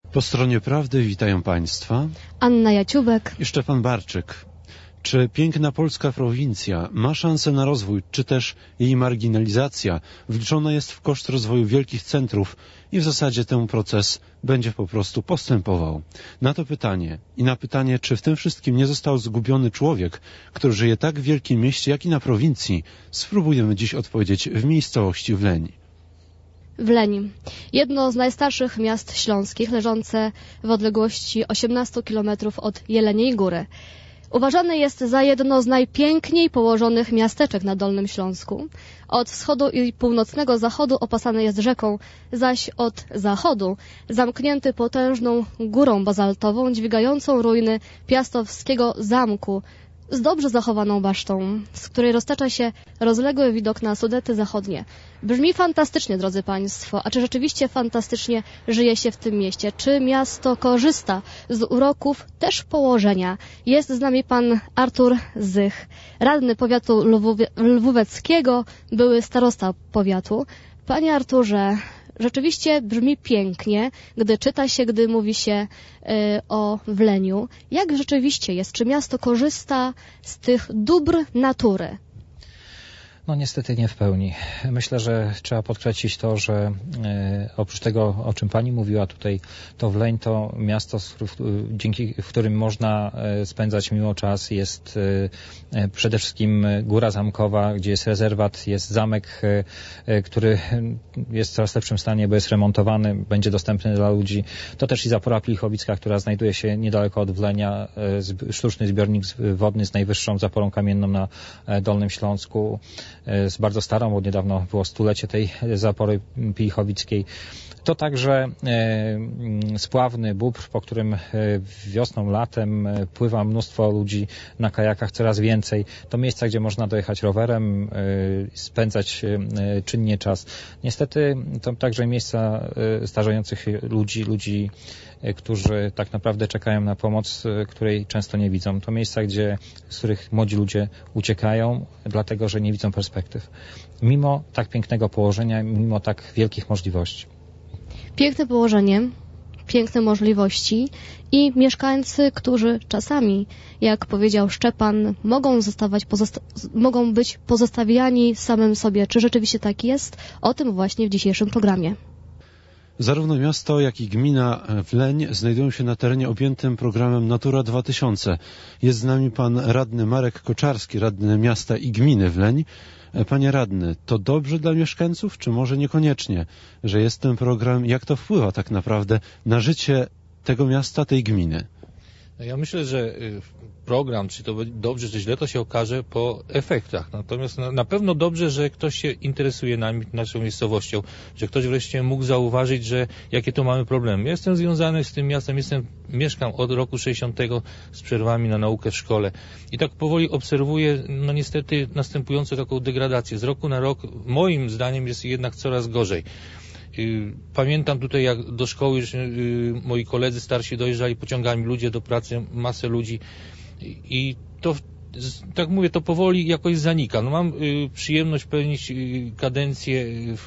Po stronie prawdy witają Państwa Anna Jaciubek i Szczepan Barczyk. Czy piękna polska prowincja ma szansę na rozwój, czy też jej marginalizacja wliczona jest w koszt rozwoju wielkich centrów i w zasadzie ten proces będzie po prostu postępował? Na to pytanie i na pytanie, czy w tym wszystkim nie został zgubiony człowiek, który żyje tak w wielkim mieście, jak i na prowincji, spróbujemy dziś odpowiedzieć w miejscowości Wleń. Wleń. Jedno z najstarszych miast śląskich, leżące w odległości 18 km od Jeleniej Góry. Uważane jest za jedno z najpiękniej położonych miasteczek na Dolnym Śląsku. Od wschodu i północnego zachodu opasane jest rzeką, zaś od zachodu zamknięty potężną górą bazaltową dźwigającą ruiny piastowskiego zamku z dobrze zachowaną basztą, z której roztacza się rozległy widok na Sudety Zachodnie. Brzmi fantastycznie, drodzy Państwo, a czy rzeczywiście fantastycznie żyje się w tym mieście? Czy miasto korzysta z uroków też położenia? Jest z nami pan Artur Zych, radny powiatu lwóweckiego, były starosta powiatu. Panie Arturze, rzeczywiście brzmi pięknie, gdy czyta się, gdy mówi się o Wleniu. Jak rzeczywiście jest? Czy miasto korzysta z tych dóbr natury? No niestety nie w pełni. Myślę, że trzeba podkreślić to, że oprócz tego, o czym pani mówiła tutaj, to Wleń to miasto, w którym można spędzać miło czas. Jest przede wszystkim Góra Zamkowa, gdzie jest rezerwat, jest zamek, który jest w coraz lepszym stanie, bo jest remontowany, będzie dostępny dla ludzi. To też i Zapora Pilchowicka, która znajduje się niedaleko od Wlenia, sztuczny zbiornik wodny z najwyższą zaporą kamienną na Dolnym Śląsku. Z bardzo starą, bo niedawno było stulecie tej zapory pilchowickiej. To także spławny Bóbr, po którym wiosną, latem pływa mnóstwo ludzi na kajakach, coraz więcej. To miejsca, gdzie można dojechać rowerem, spędzać czynnie czas. Niestety to także miejsca starzejących ludzi, którzy tak naprawdę czekają na pomoc, której często nie widzą. To miejsca, z których młodzi ludzie uciekają, dlatego że nie widzą perspektyw. Mimo tak pięknego położenia, mimo tak wielkich możliwości. Piękne położenie, piękne możliwości i mieszkańcy, którzy czasami, jak powiedział Szczepan, mogą być pozostawiani samym sobie. Czy rzeczywiście tak jest? O tym właśnie w dzisiejszym programie. Zarówno miasto, jak i gmina Wleń znajdują się na terenie objętym programem Natura 2000. Jest z nami pan radny Marek Koczarski, radny miasta i gminy Wleń. Panie radny, to dobrze dla mieszkańców, czy może niekoniecznie, że jest ten program? Jak to wpływa tak naprawdę na życie tego miasta, tej gminy? Ja myślę, że program, czy to dobrze, czy źle, to się okaże po efektach. Natomiast na pewno dobrze, że ktoś się interesuje naszą miejscowością, że ktoś wreszcie mógł zauważyć, że jakie tu mamy problemy. Ja jestem związany z tym miastem, mieszkam od roku 60 z przerwami na naukę w szkole i tak powoli obserwuję, no niestety, następującą taką degradację. Z roku na rok, moim zdaniem, jest jednak coraz gorzej. Pamiętam tutaj, jak do szkoły już moi koledzy starsi dojeżdżali pociągami, ludzie do pracy, masę ludzi i to, tak mówię, to powoli jakoś zanika. No mam przyjemność pełnić kadencję,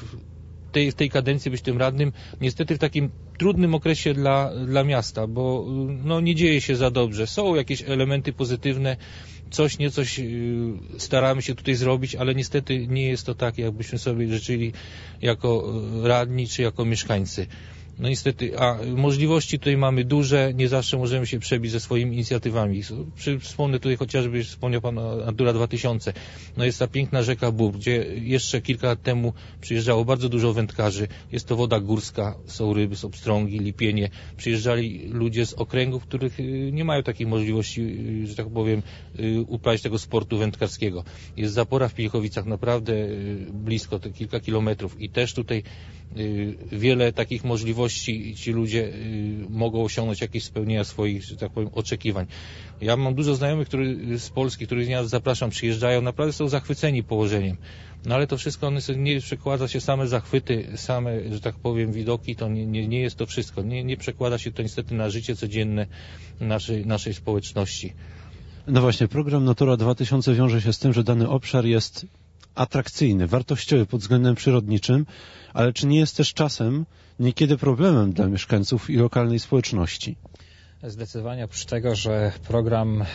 w tej kadencji być tym radnym, niestety w takim trudnym okresie dla miasta, bo no, nie dzieje się za dobrze. Są jakieś elementy pozytywne, coś staramy się tutaj zrobić, ale niestety nie jest to tak, jakbyśmy sobie życzyli jako radni czy jako mieszkańcy. No niestety, a możliwości tutaj mamy duże, nie zawsze możemy się przebić ze swoimi inicjatywami. Wspomnę tutaj chociażby, wspomniał pan o Natura 2000. No jest ta piękna rzeka Bóbr, gdzie jeszcze kilka lat temu przyjeżdżało bardzo dużo wędkarzy. Jest to woda górska, są ryby, są pstrągi, lipienie. Przyjeżdżali ludzie z okręgów, których nie mają takiej możliwości, że tak powiem, uprawiać tego sportu wędkarskiego. Jest zapora w Pilchowicach, naprawdę blisko, te kilka kilometrów i też tutaj wiele takich możliwości ci ludzie mogą osiągnąć jakieś spełnienia swoich, że tak powiem, oczekiwań. Ja mam dużo znajomych z Polski, których ja zapraszam, przyjeżdżają, naprawdę są zachwyceni położeniem. No ale to wszystko nie przekłada się same zachwyty, same, że tak powiem, widoki, to nie jest to wszystko. Nie przekłada się to niestety na życie codzienne naszej społeczności. No właśnie, program Natura 2000 wiąże się z tym, że dany obszar jest atrakcyjny, wartościowy pod względem przyrodniczym, ale czy nie jest też czasem niekiedy problemem dla mieszkańców i lokalnej społeczności. Zdecydowanie oprócz tego, że program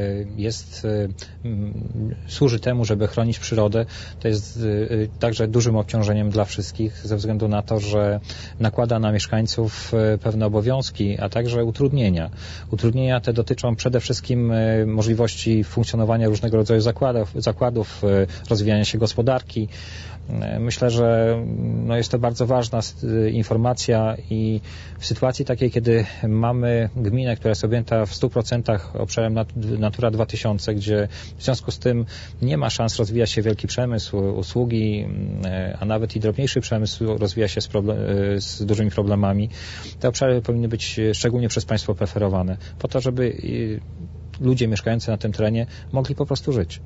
służy temu, żeby chronić przyrodę, to jest także dużym obciążeniem dla wszystkich ze względu na to, że nakłada na mieszkańców pewne obowiązki, a także utrudnienia. Utrudnienia te dotyczą przede wszystkim możliwości funkcjonowania różnego rodzaju zakładów, rozwijania się gospodarki. Myślę, że jest to bardzo ważna informacja i w sytuacji takiej, kiedy mamy gminę, która jest objęta w 100% obszarem Natura 2000, gdzie w związku z tym nie ma szans rozwijać się wielki przemysł, usługi, a nawet i drobniejszy przemysł rozwija się z dużymi problemami, te obszary powinny być szczególnie przez państwo preferowane, po to, żeby ludzie mieszkający na tym terenie mogli po prostu żyć.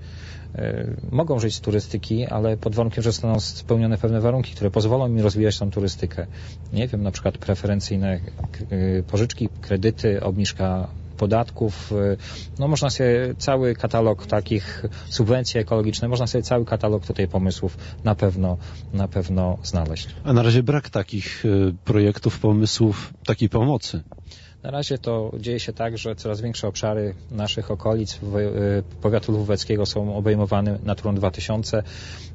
Mogą żyć z turystyki, ale pod warunkiem, że zostaną spełnione pewne warunki, które pozwolą im rozwijać tą turystykę. Nie wiem, na przykład preferencyjne pożyczki, kredyty, obniżka podatków. Można sobie cały katalog takich subwencji ekologicznych, można sobie cały katalog tutaj pomysłów na pewno znaleźć. A na razie brak takich projektów, pomysłów, takiej pomocy. Na razie to dzieje się tak, że coraz większe obszary naszych okolic powiatu lwóweckiego są obejmowane Naturą 2000,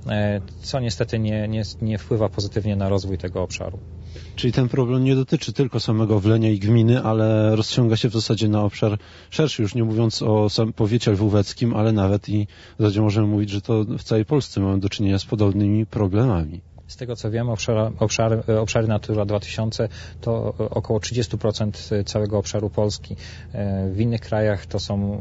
co niestety nie wpływa pozytywnie na rozwój tego obszaru. Czyli ten problem nie dotyczy tylko samego Wlenia i gminy, ale rozciąga się w zasadzie na obszar szerszy, już nie mówiąc o samym powiecie lwóweckim, ale nawet i w zasadzie możemy mówić, że to w całej Polsce mamy do czynienia z podobnymi problemami. Z tego co wiem, obszary Natura 2000 to około 30% całego obszaru Polski. W innych krajach to są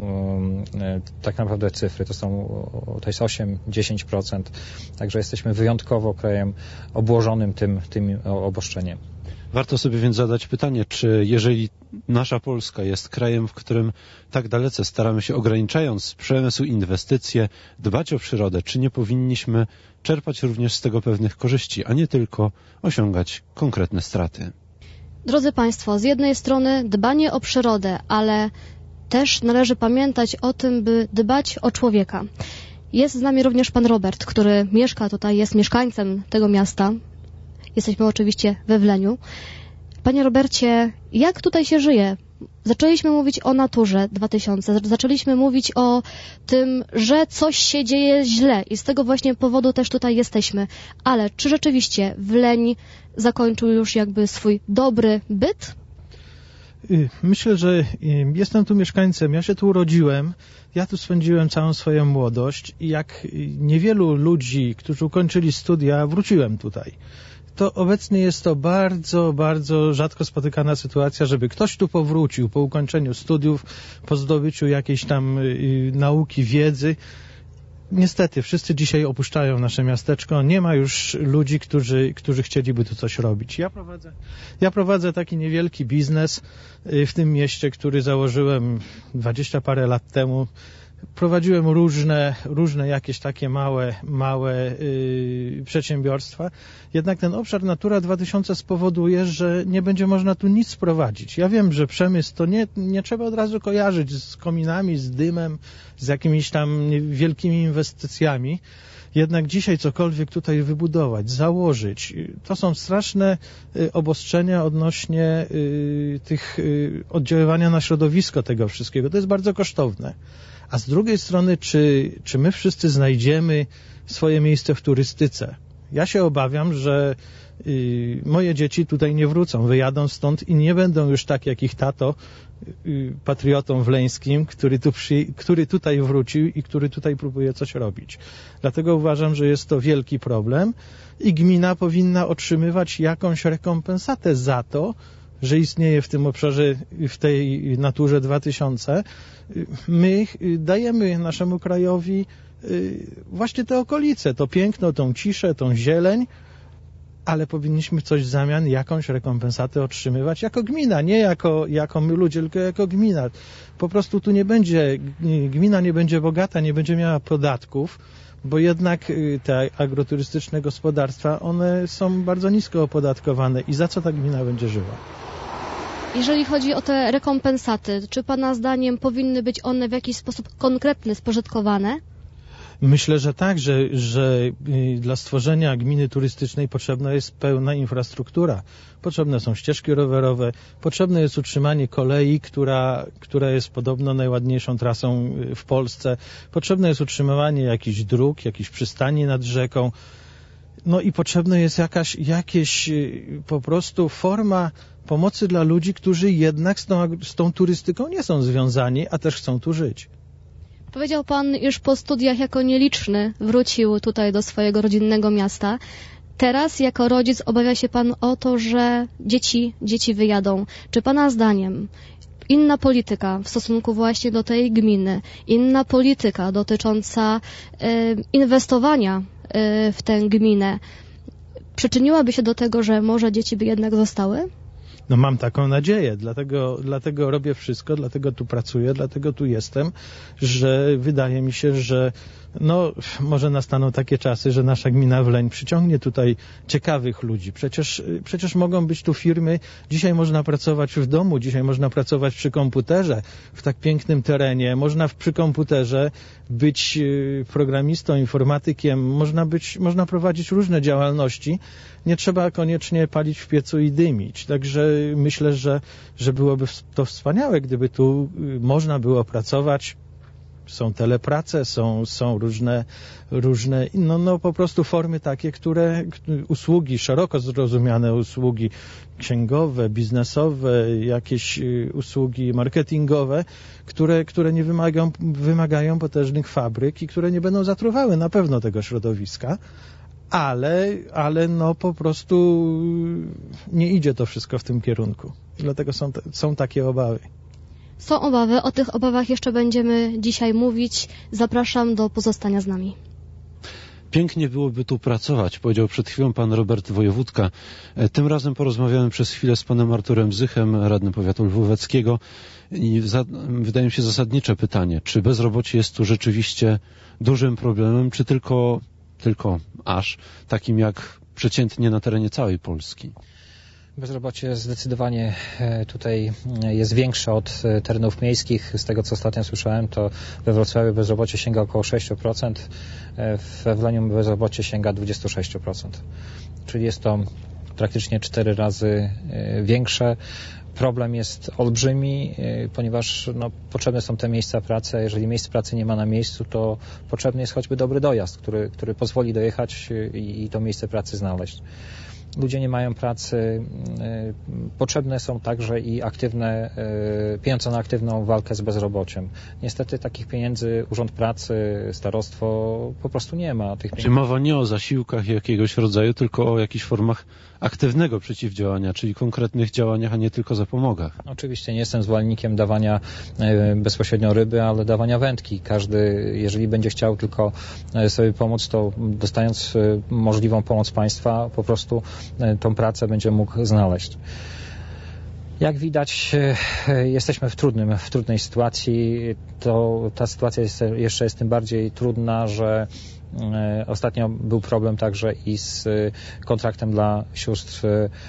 tak naprawdę cyfry, to jest 8-10%. Także jesteśmy wyjątkowo krajem obłożonym tym obosтрzeniem. Warto sobie więc zadać pytanie, czy jeżeli nasza Polska jest krajem, w którym tak dalece staramy się, ograniczając przemysł, inwestycje, dbać o przyrodę, czy nie powinniśmy czerpać również z tego pewnych korzyści, a nie tylko osiągać konkretne straty? Drodzy Państwo, z jednej strony dbanie o przyrodę, ale też należy pamiętać o tym, by dbać o człowieka. Jest z nami również pan Robert, który mieszka tutaj, jest mieszkańcem tego miasta. Jesteśmy oczywiście we Wleniu. Panie Robercie, jak tutaj się żyje? Zaczęliśmy mówić o Naturze 2000, zaczęliśmy mówić o tym, że coś się dzieje źle i z tego właśnie powodu też tutaj jesteśmy. Ale czy rzeczywiście Wleń zakończył już jakby swój dobry byt? Myślę, że jestem tu mieszkańcem, ja się tu urodziłem, ja tu spędziłem całą swoją młodość i jak niewielu ludzi, którzy ukończyli studia, wróciłem tutaj. To obecnie jest to bardzo, bardzo rzadko spotykana sytuacja, żeby ktoś tu powrócił po ukończeniu studiów, po zdobyciu jakiejś tam nauki, wiedzy. Niestety, wszyscy dzisiaj opuszczają nasze miasteczko. Nie ma już ludzi, którzy chcieliby tu coś robić. Ja prowadzę taki niewielki biznes w tym mieście, który założyłem 20 parę lat temu. Prowadziłem różne jakieś takie małe przedsiębiorstwa. Jednak ten obszar Natura 2000 spowoduje, że nie będzie można tu nic prowadzić. Ja wiem, że przemysł to nie trzeba od razu kojarzyć z kominami, z dymem, z jakimiś tam wielkimi inwestycjami. Jednak dzisiaj cokolwiek tutaj wybudować, założyć, to są straszne obostrzenia odnośnie tych oddziaływania na środowisko tego wszystkiego. To jest bardzo kosztowne. A z drugiej strony, czy my wszyscy znajdziemy swoje miejsce w turystyce? Ja się obawiam, że moje dzieci tutaj nie wrócą, wyjadą stąd i nie będą już tak jak ich tato, patriotą wleńskim, który tutaj wrócił i który tutaj próbuje coś robić. Dlatego uważam, że jest to wielki problem i gmina powinna otrzymywać jakąś rekompensatę za to, że istnieje w tym obszarze, w tej Naturze 2000. My dajemy naszemu krajowi właśnie te okolice, to piękno, tą ciszę, tą zieleń, ale powinniśmy coś w zamian, jakąś rekompensatę otrzymywać jako gmina, nie jako my ludzie, tylko jako gmina. Po prostu tu gmina nie będzie bogata, nie będzie miała podatków, bo jednak te agroturystyczne gospodarstwa, one są bardzo nisko opodatkowane i za co ta gmina będzie żyła? Jeżeli chodzi o te rekompensaty, czy Pana zdaniem powinny być one w jakiś sposób konkretny spożytkowane? Myślę, że tak, że dla stworzenia gminy turystycznej potrzebna jest pełna infrastruktura. Potrzebne są ścieżki rowerowe, potrzebne jest utrzymanie kolei, która jest podobno najładniejszą trasą w Polsce. Potrzebne jest utrzymywanie jakichś dróg, jakichś przystani nad rzeką. No i potrzebna jest jakaś po prostu forma pomocy dla ludzi, którzy jednak z tą turystyką nie są związani, a też chcą tu żyć. Powiedział pan, iż po studiach jako nieliczny wrócił tutaj do swojego rodzinnego miasta. Teraz jako rodzic obawia się pan o to, że dzieci wyjadą. Czy pana zdaniem inna polityka w stosunku właśnie do tej gminy, inna polityka dotycząca inwestowania w tę gminę przyczyniłaby się do tego, że może dzieci by jednak zostały? No mam taką nadzieję, dlatego robię wszystko, dlatego tu pracuję, dlatego tu jestem, że wydaje mi się, że może nastaną takie czasy, że nasza gmina Wleń przyciągnie tutaj ciekawych ludzi. Przecież mogą być tu firmy, dzisiaj można pracować w domu, dzisiaj można pracować przy komputerze, w tak pięknym terenie, można przy komputerze być programistą, informatykiem, można prowadzić różne działalności, nie trzeba koniecznie palić w piecu i dymić. Także myślę, że byłoby to wspaniałe, gdyby tu można było pracować. Są teleprace, są różne po prostu formy takie, usługi, szeroko zrozumiane usługi księgowe, biznesowe, jakieś usługi marketingowe, które nie wymagają potężnych fabryk i które nie będą zatruwały na pewno tego środowiska, ale po prostu nie idzie to wszystko w tym kierunku. Dlatego są takie obawy. Są obawy, o tych obawach jeszcze będziemy dzisiaj mówić. Zapraszam do pozostania z nami. Pięknie byłoby tu pracować, powiedział przed chwilą pan Robert Wojewódka. Tym razem porozmawiałem przez chwilę z panem Arturem Zychem, radnym powiatu lwóweckiego i wydaje mi się zasadnicze pytanie, czy bezrobocie jest tu rzeczywiście dużym problemem, czy tylko aż takim jak przeciętnie na terenie całej Polski? Bezrobocie zdecydowanie tutaj jest większe od terenów miejskich. Z tego, co ostatnio słyszałem, to we Wrocławiu bezrobocie sięga około 6%, we Wleniu bezrobocie sięga 26%. Czyli jest to praktycznie 4 razy większe. Problem jest olbrzymi, ponieważ potrzebne są te miejsca pracy, a jeżeli miejsc pracy nie ma na miejscu, to potrzebny jest choćby dobry dojazd, który pozwoli dojechać i to miejsce pracy znaleźć. Ludzie nie mają pracy, potrzebne są także i pieniądze na aktywną walkę z bezrobociem. Niestety takich pieniędzy Urząd Pracy, starostwo po prostu nie ma. Czyli mowa nie o zasiłkach jakiegoś rodzaju, tylko o jakichś formach aktywnego przeciwdziałania, czyli konkretnych działaniach, a nie tylko zapomogach. Oczywiście nie jestem zwolennikiem dawania bezpośrednio ryby, ale dawania wędki. Każdy, jeżeli będzie chciał tylko sobie pomóc, to dostając możliwą pomoc państwa, po prostu tą pracę będzie mógł znaleźć. Jak widać, jesteśmy w trudnej sytuacji. Ta sytuacja jeszcze jest tym bardziej trudna, że ostatnio był problem także i z kontraktem dla sióstr,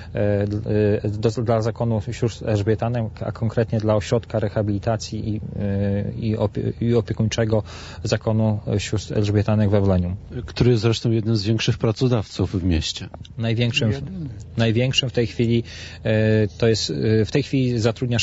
dla zakonu sióstr elżbietanek, a konkretnie dla ośrodka rehabilitacji i opiekuńczego zakonu sióstr elżbietanek we Wleniu. Który jest zresztą jednym z większych pracodawców w mieście. Największym w tej chwili w tej chwili zatrudnia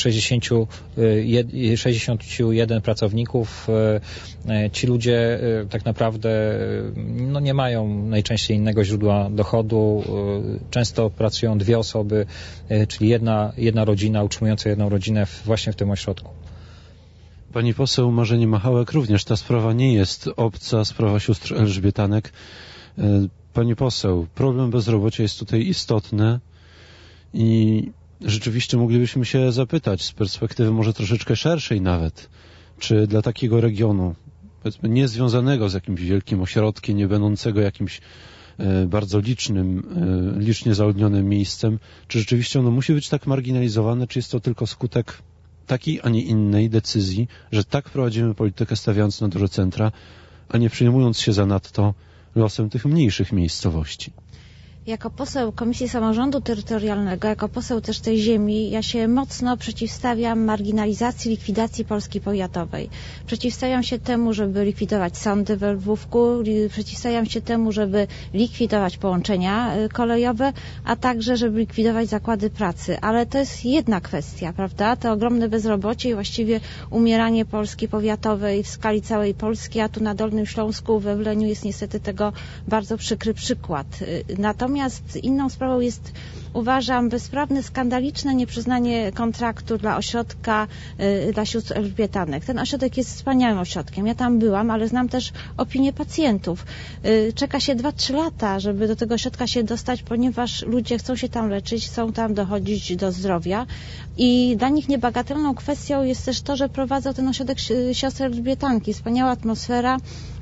61 pracowników. Ci ludzie tak naprawdę nie mają najczęściej innego źródła dochodu. Często pracują 2 osoby, czyli jedna rodzina utrzymująca jedną rodzinę właśnie w tym ośrodku. Pani poseł Marzenie Machałek, również ta sprawa nie jest obca, sprawa sióstr elżbietanek. Pani poseł, problem bezrobocia jest tutaj istotny i rzeczywiście moglibyśmy się zapytać z perspektywy może troszeczkę szerszej nawet, czy dla takiego regionu, powiedzmy niezwiązanego z jakimś wielkim ośrodkiem, nie będącego jakimś bardzo licznie zaludnionym miejscem, czy rzeczywiście ono musi być tak marginalizowane, czy jest to tylko skutek takiej, a nie innej decyzji, że tak prowadzimy politykę stawiając na duże centra, a nie przejmując się zanadto losem tych mniejszych miejscowości. Jako poseł Komisji Samorządu Terytorialnego, jako poseł też tej ziemi, ja się mocno przeciwstawiam marginalizacji, likwidacji Polski powiatowej. Przeciwstawiam się temu, żeby likwidować sądy we Lwówku, przeciwstawiam się temu, żeby likwidować połączenia kolejowe, a także, żeby likwidować zakłady pracy. Ale to jest jedna kwestia, prawda? To ogromne bezrobocie i właściwie umieranie Polski powiatowej w skali całej Polski, a tu na Dolnym Śląsku, we Wleniu jest niestety tego bardzo przykry przykład. Natomiast inną sprawą jest, uważam, bezprawne, skandaliczne nieprzyznanie kontraktu dla ośrodka dla sióstr Elżbietanek. Ten ośrodek jest wspaniałym ośrodkiem. Ja tam byłam, ale znam też opinię pacjentów. Czeka się 2-3 lata, żeby do tego ośrodka się dostać, ponieważ ludzie chcą się tam leczyć, chcą tam dochodzić do zdrowia i dla nich niebagatelną kwestią jest też to, że prowadzą ten ośrodek siostry Elżbietanki. Wspaniała atmosfera,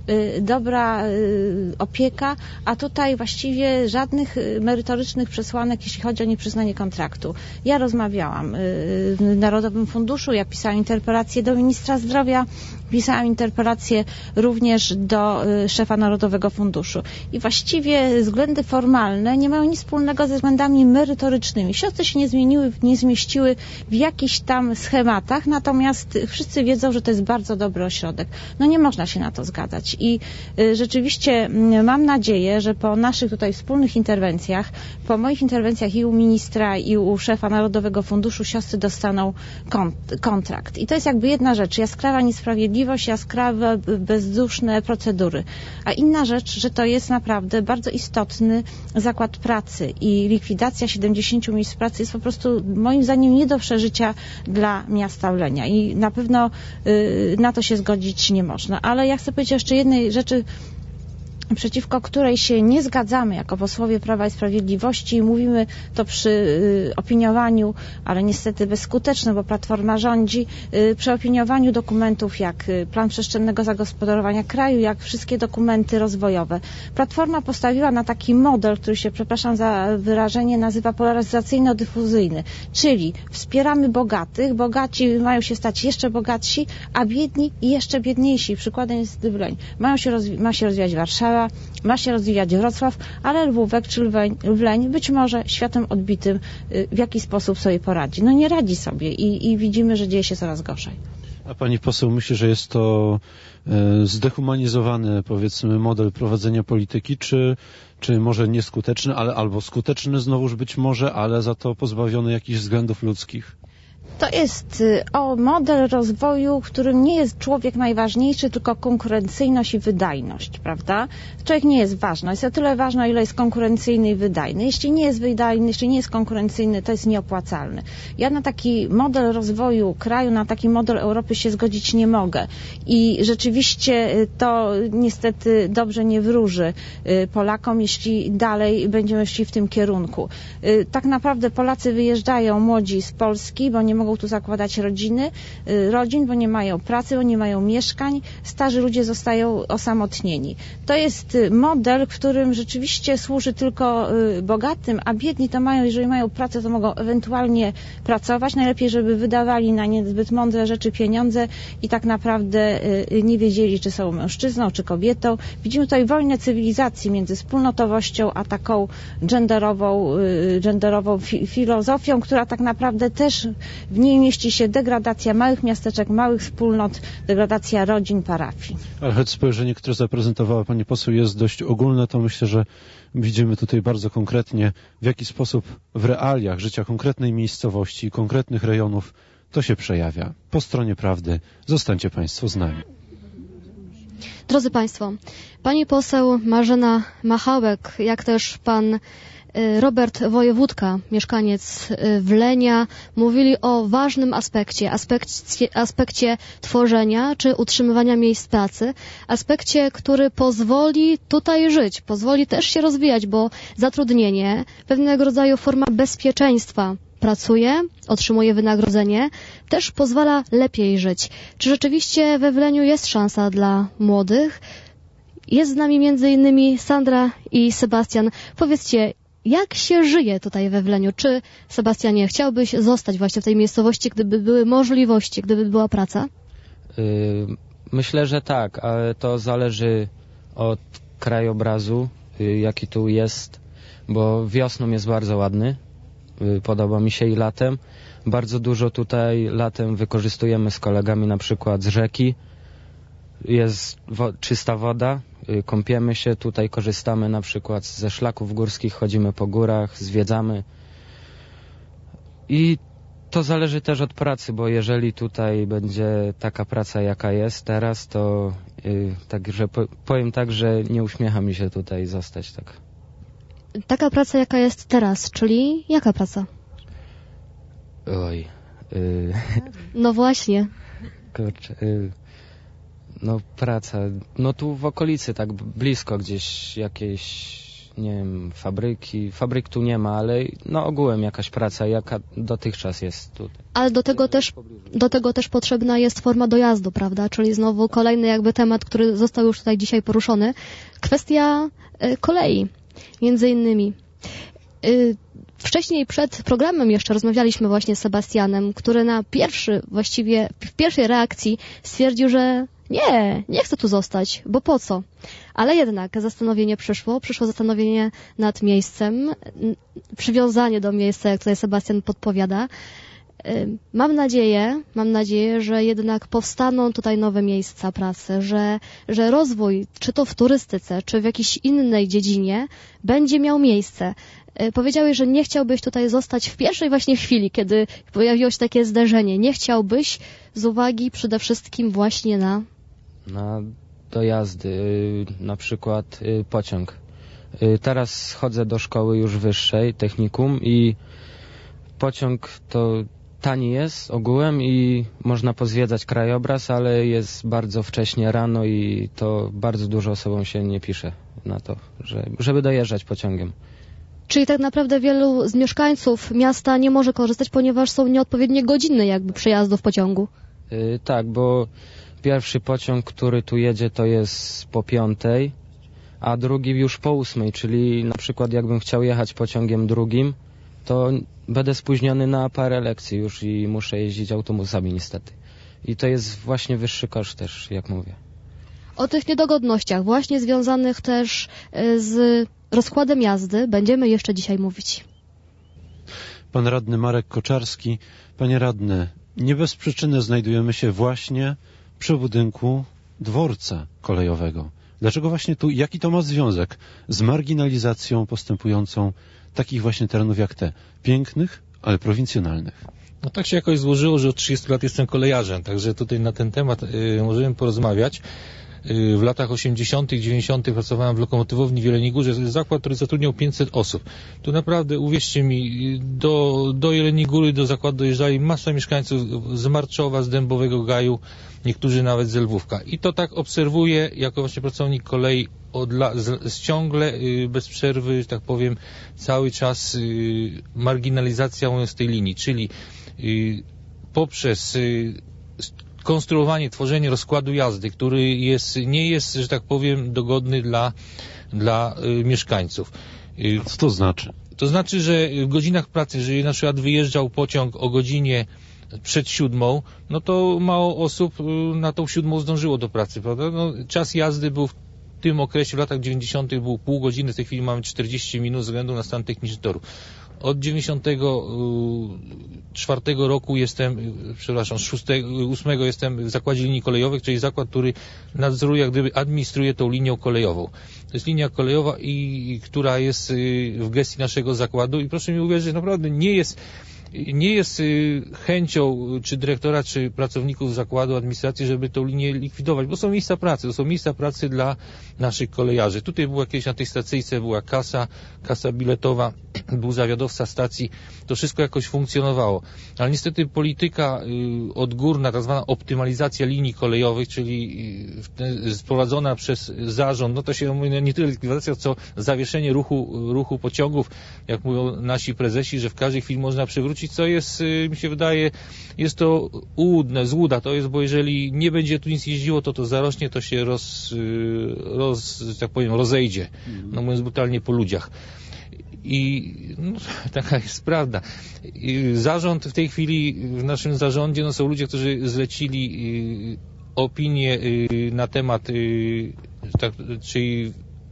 dobra opieka, a tutaj właściwie żadnych merytorycznych przesłanek, jeśli chodzi o nieprzyznanie kontraktu. Ja rozmawiałam w Narodowym Funduszu, ja pisałam interpelację do ministra zdrowia, pisałam interpelację również do szefa Narodowego Funduszu. I właściwie względy formalne nie mają nic wspólnego ze względami merytorycznymi. Siostry się nie zmieniły, nie zmieściły w jakichś tam schematach, natomiast wszyscy wiedzą, że to jest bardzo dobry ośrodek. No nie można się na to zgadzać. I rzeczywiście mam nadzieję, że po naszych tutaj wspólnych interwencjach, po moich interwencjach i u ministra, i u szefa Narodowego Funduszu siostry dostaną kontrakt. I to jest jakby jedna rzecz. Jaskrawa niesprawiedliwość, jaskrawe, bezduszne procedury. A inna rzecz, że to jest naprawdę bardzo istotny zakład pracy i likwidacja 70 miejsc pracy jest po prostu moim zdaniem nie do przeżycia dla miasta Wlenia. I na pewno na to się zgodzić nie można. Ale ja chcę powiedzieć jeszcze jednej rzeczy, przeciwko której się nie zgadzamy jako posłowie Prawa i Sprawiedliwości. Mówimy to przy opiniowaniu, ale niestety bezskuteczne, bo Platforma rządzi, przy opiniowaniu dokumentów jak Plan Przestrzennego Zagospodarowania Kraju, jak wszystkie dokumenty rozwojowe. Platforma postawiła na taki model, który się, przepraszam za wyrażenie, nazywa polaryzacyjno-dyfuzyjny, czyli wspieramy bogatych, bogaci mają się stać jeszcze bogatsi, a biedni i jeszcze biedniejsi. Przykładem jest Wleń. Ma się rozwijać Warszawa, ma się rozwijać Wrocław, ale Lwówek czy Wleń być może światem odbitym w jakiś sposób sobie poradzi. No nie radzi sobie i widzimy, że dzieje się coraz gorzej. A pani poseł myśli, że jest to zdehumanizowany, powiedzmy, model prowadzenia polityki, czy może nieskuteczny, ale albo skuteczny znowuż być może, ale za to pozbawiony jakichś względów ludzkich? To jest model rozwoju, w którym nie jest człowiek najważniejszy, tylko konkurencyjność i wydajność, prawda? Człowiek nie jest ważny, jest o tyle ważny, o ile jest konkurencyjny i wydajny. Jeśli nie jest wydajny, jeśli nie jest konkurencyjny, to jest nieopłacalny. Ja na taki model rozwoju kraju, na taki model Europy się zgodzić nie mogę. I rzeczywiście to niestety dobrze nie wróży Polakom, jeśli dalej będziemy szli w tym kierunku. Tak naprawdę Polacy wyjeżdżają młodzi z Polski, bo nie mogą tu zakładać rodzin, bo nie mają pracy, bo nie mają mieszkań. Starzy ludzie zostają osamotnieni. To jest model, w którym rzeczywiście służy tylko bogatym, a biedni to mają, jeżeli mają pracę, to mogą ewentualnie pracować. Najlepiej, żeby wydawali na niezbyt mądre rzeczy pieniądze i tak naprawdę nie wiedzieli, czy są mężczyzną, czy kobietą. Widzimy tutaj wojnę cywilizacji między wspólnotowością, a taką genderową filozofią, która tak naprawdę też w niej mieści się degradacja małych miasteczek, małych wspólnot, degradacja rodzin, parafii. Ale choć spojrzenie, które zaprezentowała pani poseł, jest dość ogólne, to myślę, że widzimy tutaj bardzo konkretnie, w jaki sposób w realiach życia konkretnej miejscowości, konkretnych rejonów to się przejawia. Po stronie prawdy zostańcie państwo z nami. Drodzy Państwo, pani poseł Marzena Machałek, jak też pan Robert Wojewódka, mieszkaniec Wlenia, mówili o ważnym aspekcie tworzenia czy utrzymywania miejsc pracy, aspekcie, który pozwoli tutaj żyć, pozwoli też się rozwijać, bo zatrudnienie, pewnego rodzaju forma bezpieczeństwa, pracuje, otrzymuje wynagrodzenie, też pozwala lepiej żyć. Czy rzeczywiście we Wleniu jest szansa dla młodych? Jest z nami między innymi Sandra i Sebastian. Powiedzcie, jak się żyje tutaj we Wleniu? Czy, Sebastianie, chciałbyś zostać właśnie w tej miejscowości, gdyby były możliwości, gdyby była praca? Myślę, że tak, ale to zależy od krajobrazu, jaki tu jest. bo wiosną jest bardzo ładny, podoba mi się i latem. Bardzo dużo tutaj latem wykorzystujemy z kolegami na przykład z rzeki. Jest czysta woda, kąpiemy się, tutaj korzystamy na przykład ze szlaków górskich, chodzimy po górach, zwiedzamy. I to zależy też od pracy, bo jeżeli tutaj będzie taka praca, jaka jest teraz, to także powiem tak, że nie uśmiecha mi się tutaj zostać tak. Taka praca, jaka jest teraz, czyli jaka praca? Oj. No właśnie. Kurczę. No praca. No tu w okolicy, tak blisko gdzieś jakieś, nie wiem, fabryki. Fabryk tu nie ma, ale no ogółem jakaś praca, jaka dotychczas jest tutaj. Ale do tego też potrzebna jest forma dojazdu, prawda? Czyli znowu kolejny jakby temat, który został już tutaj dzisiaj poruszony. Kwestia kolei, między innymi. Wcześniej przed programem jeszcze rozmawialiśmy właśnie z Sebastianem, który w pierwszej reakcji stwierdził, że nie chcę tu zostać, bo po co? Ale jednak zastanowienie przyszło zastanowienie nad miejscem, przywiązanie do miejsca, jak tutaj Sebastian podpowiada. Mam nadzieję, że jednak powstaną tutaj nowe miejsca pracy, że rozwój, czy to w turystyce, czy w jakiejś innej dziedzinie, będzie miał miejsce. Powiedziałeś, że nie chciałbyś tutaj zostać w pierwszej właśnie chwili, kiedy pojawiło się takie zderzenie. Nie chciałbyś z uwagi przede wszystkim właśnie na dojazdy, na przykład pociąg. Teraz chodzę do szkoły już wyższej, technikum, i pociąg to tani jest ogółem i można pozwiedzać krajobraz, ale jest bardzo wcześnie rano i to bardzo dużo osobom się nie pisze na to, żeby dojeżdżać pociągiem. Czyli tak naprawdę wielu z mieszkańców miasta nie może korzystać, ponieważ są nieodpowiednie godziny jakby przejazdu w pociągu. Tak, bo pierwszy pociąg, który tu jedzie, to jest po 5:00, a drugi już po 8:00, czyli na przykład jakbym chciał jechać pociągiem drugim, to będę spóźniony na parę lekcji już i muszę jeździć autobusami niestety. I to jest właśnie wyższy koszt też, jak mówię. O tych niedogodnościach właśnie związanych też z rozkładem jazdy będziemy jeszcze dzisiaj mówić. Pan radny Marek Koczarski. Panie radny, nie bez przyczyny znajdujemy się właśnie przy budynku dworca kolejowego. Dlaczego właśnie tu? Jaki to ma związek z marginalizacją postępującą takich właśnie terenów jak te? Pięknych, ale prowincjonalnych. No tak się jakoś złożyło, że od 30 lat jestem kolejarzem, także tutaj na ten temat możemy porozmawiać. W latach 80., 90. pracowałem w Lokomotywowni w Jeleniej Górze. To jest zakład, który zatrudniał 500 osób. Tu naprawdę, uwierzcie mi, do Jeleniej Góry, do zakładu dojeżdżali masa mieszkańców z Marczowa, z Dębowego Gaju, niektórzy nawet z Lwówka. I to tak obserwuję jako właśnie pracownik kolei ciągle, bez przerwy, że tak powiem, cały czas marginalizacja z tej linii, czyli poprzez konstruowanie, tworzenie rozkładu jazdy, który nie jest, że tak powiem, dogodny dla mieszkańców. Co to znaczy? To znaczy, że w godzinach pracy, jeżeli na przykład wyjeżdżał pociąg o godzinie przed 7:00, no to mało osób na tą 7:00 zdążyło do pracy, prawda? No, czas jazdy był w tym okresie, w latach 90. był pół godziny, w tej chwili mamy 40 minut ze względu na stan techniczny toru. Od 94 roku jestem, 8 jestem w zakładzie linii kolejowych, czyli zakład, który nadzoruje, jak gdyby administruje tą linią kolejową. To jest linia kolejowa, która jest w gestii naszego zakładu i proszę mi uwierzyć, że naprawdę nie jest chęcią czy dyrektora, czy pracowników zakładu, administracji, żeby tą linię likwidować, bo są miejsca pracy, to są miejsca pracy dla naszych kolejarzy. Tutaj była kiedyś na tej stacyjce, była kasa biletowa, był zawiadowca stacji, to wszystko jakoś funkcjonowało. Ale niestety polityka odgórna, tak zwana optymalizacja linii kolejowych, czyli sprowadzona przez zarząd, no to się mówi nie tyle likwidacja, co zawieszenie ruchu pociągów, jak mówią nasi prezesi, że w każdej chwili można przywrócić, co jest, mi się wydaje, jest to złuda to jest, bo jeżeli nie będzie tu nic jeździło, to zarośnie, to się tak powiem, rozejdzie, no mówiąc brutalnie, po ludziach. I no, taka jest prawda. Zarząd w tej chwili, w naszym zarządzie, no, są ludzie, którzy zlecili opinię na temat, czyli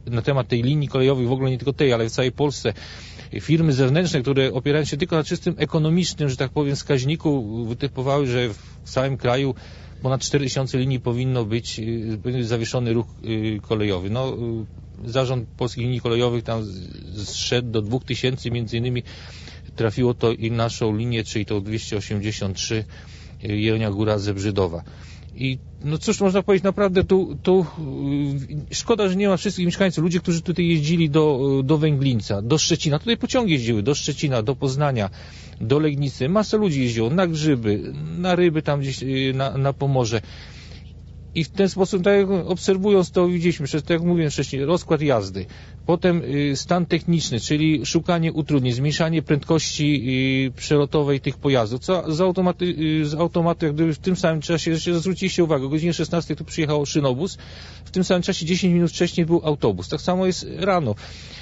na temat tej linii kolejowej, w ogóle nie tylko tej, ale w całej Polsce, firmy zewnętrzne, które opierają się tylko na czystym ekonomicznym, że tak powiem, wskaźniku, wytypowały, że w całym kraju ponad 4000 linii powinien być zawieszony ruch kolejowy. No, zarząd Polskich Linii Kolejowych tam zszedł do 2000, między innymi trafiło to i naszą linię, czyli tą 283 Jelenia Góra Zebrzydowa. I no cóż można powiedzieć, naprawdę tu szkoda, że nie ma wszystkich mieszkańców, ludzie, którzy tutaj jeździli do Węglińca, do Szczecina, tutaj pociągi jeździły do Szczecina, do Poznania, do Legnicy, masa ludzi jeździło na grzyby, na ryby tam gdzieś na Pomorze. I w ten sposób, tak jak obserwując to, widzieliśmy, tak jak mówiłem wcześniej, rozkład jazdy, potem stan techniczny, czyli szukanie utrudnień, zmniejszanie prędkości przelotowej tych pojazdów, co z automatu, jak gdyby w tym samym czasie, zwróciliście uwagę, o godzinie 16 tu przyjechał szynobus, w tym samym czasie 10 minut wcześniej był autobus. Tak samo jest rano.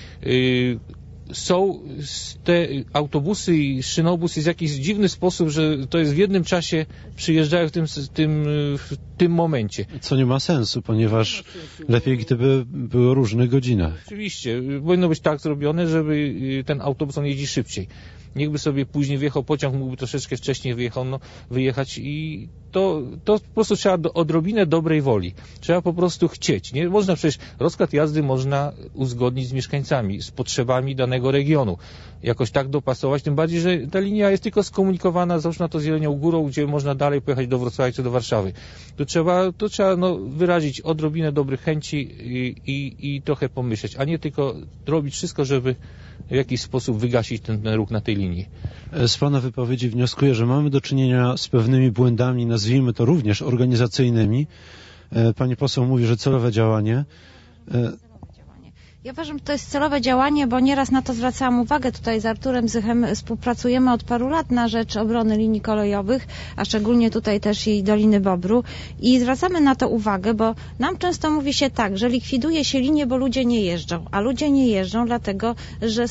Są te autobusy i szynobus jest w jakiś dziwny sposób, że to jest w jednym czasie przyjeżdżają w tym momencie. Co nie ma sensu, ponieważ lepiej gdyby były o różnych godzinach. Oczywiście, powinno być tak zrobione, żeby ten autobus on jeździ szybciej. Niechby sobie później wjechał pociąg, mógłby troszeczkę wcześniej wyjechać i to po prostu trzeba odrobinę dobrej woli. Trzeba po prostu chcieć. Nie można przecież, rozkład jazdy można uzgodnić z mieszkańcami, z potrzebami danego regionu. Jakoś tak dopasować, tym bardziej, że ta linia jest tylko skomunikowana, załóżmy na to z Jelenią Górą, gdzie można dalej pojechać do Wrocławia czy do Warszawy. Tu trzeba wyrazić odrobinę dobrych chęci i trochę pomyśleć, a nie tylko robić wszystko, żeby w jakiś sposób wygasić ten ruch na tej linii. Z Pana wypowiedzi wnioskuję, że mamy do czynienia z pewnymi błędami, nazwijmy to również organizacyjnymi. Pani poseł mówi, że celowe działanie. Ja uważam, że to jest celowe działanie, bo nieraz na to zwracałam uwagę. Tutaj z Arturem Zychem współpracujemy od paru lat na rzecz obrony linii kolejowych, a szczególnie tutaj też i Doliny Bobru. I zwracamy na to uwagę, bo nam często mówi się tak, że likwiduje się linie, bo ludzie nie jeżdżą. A ludzie nie jeżdżą dlatego, że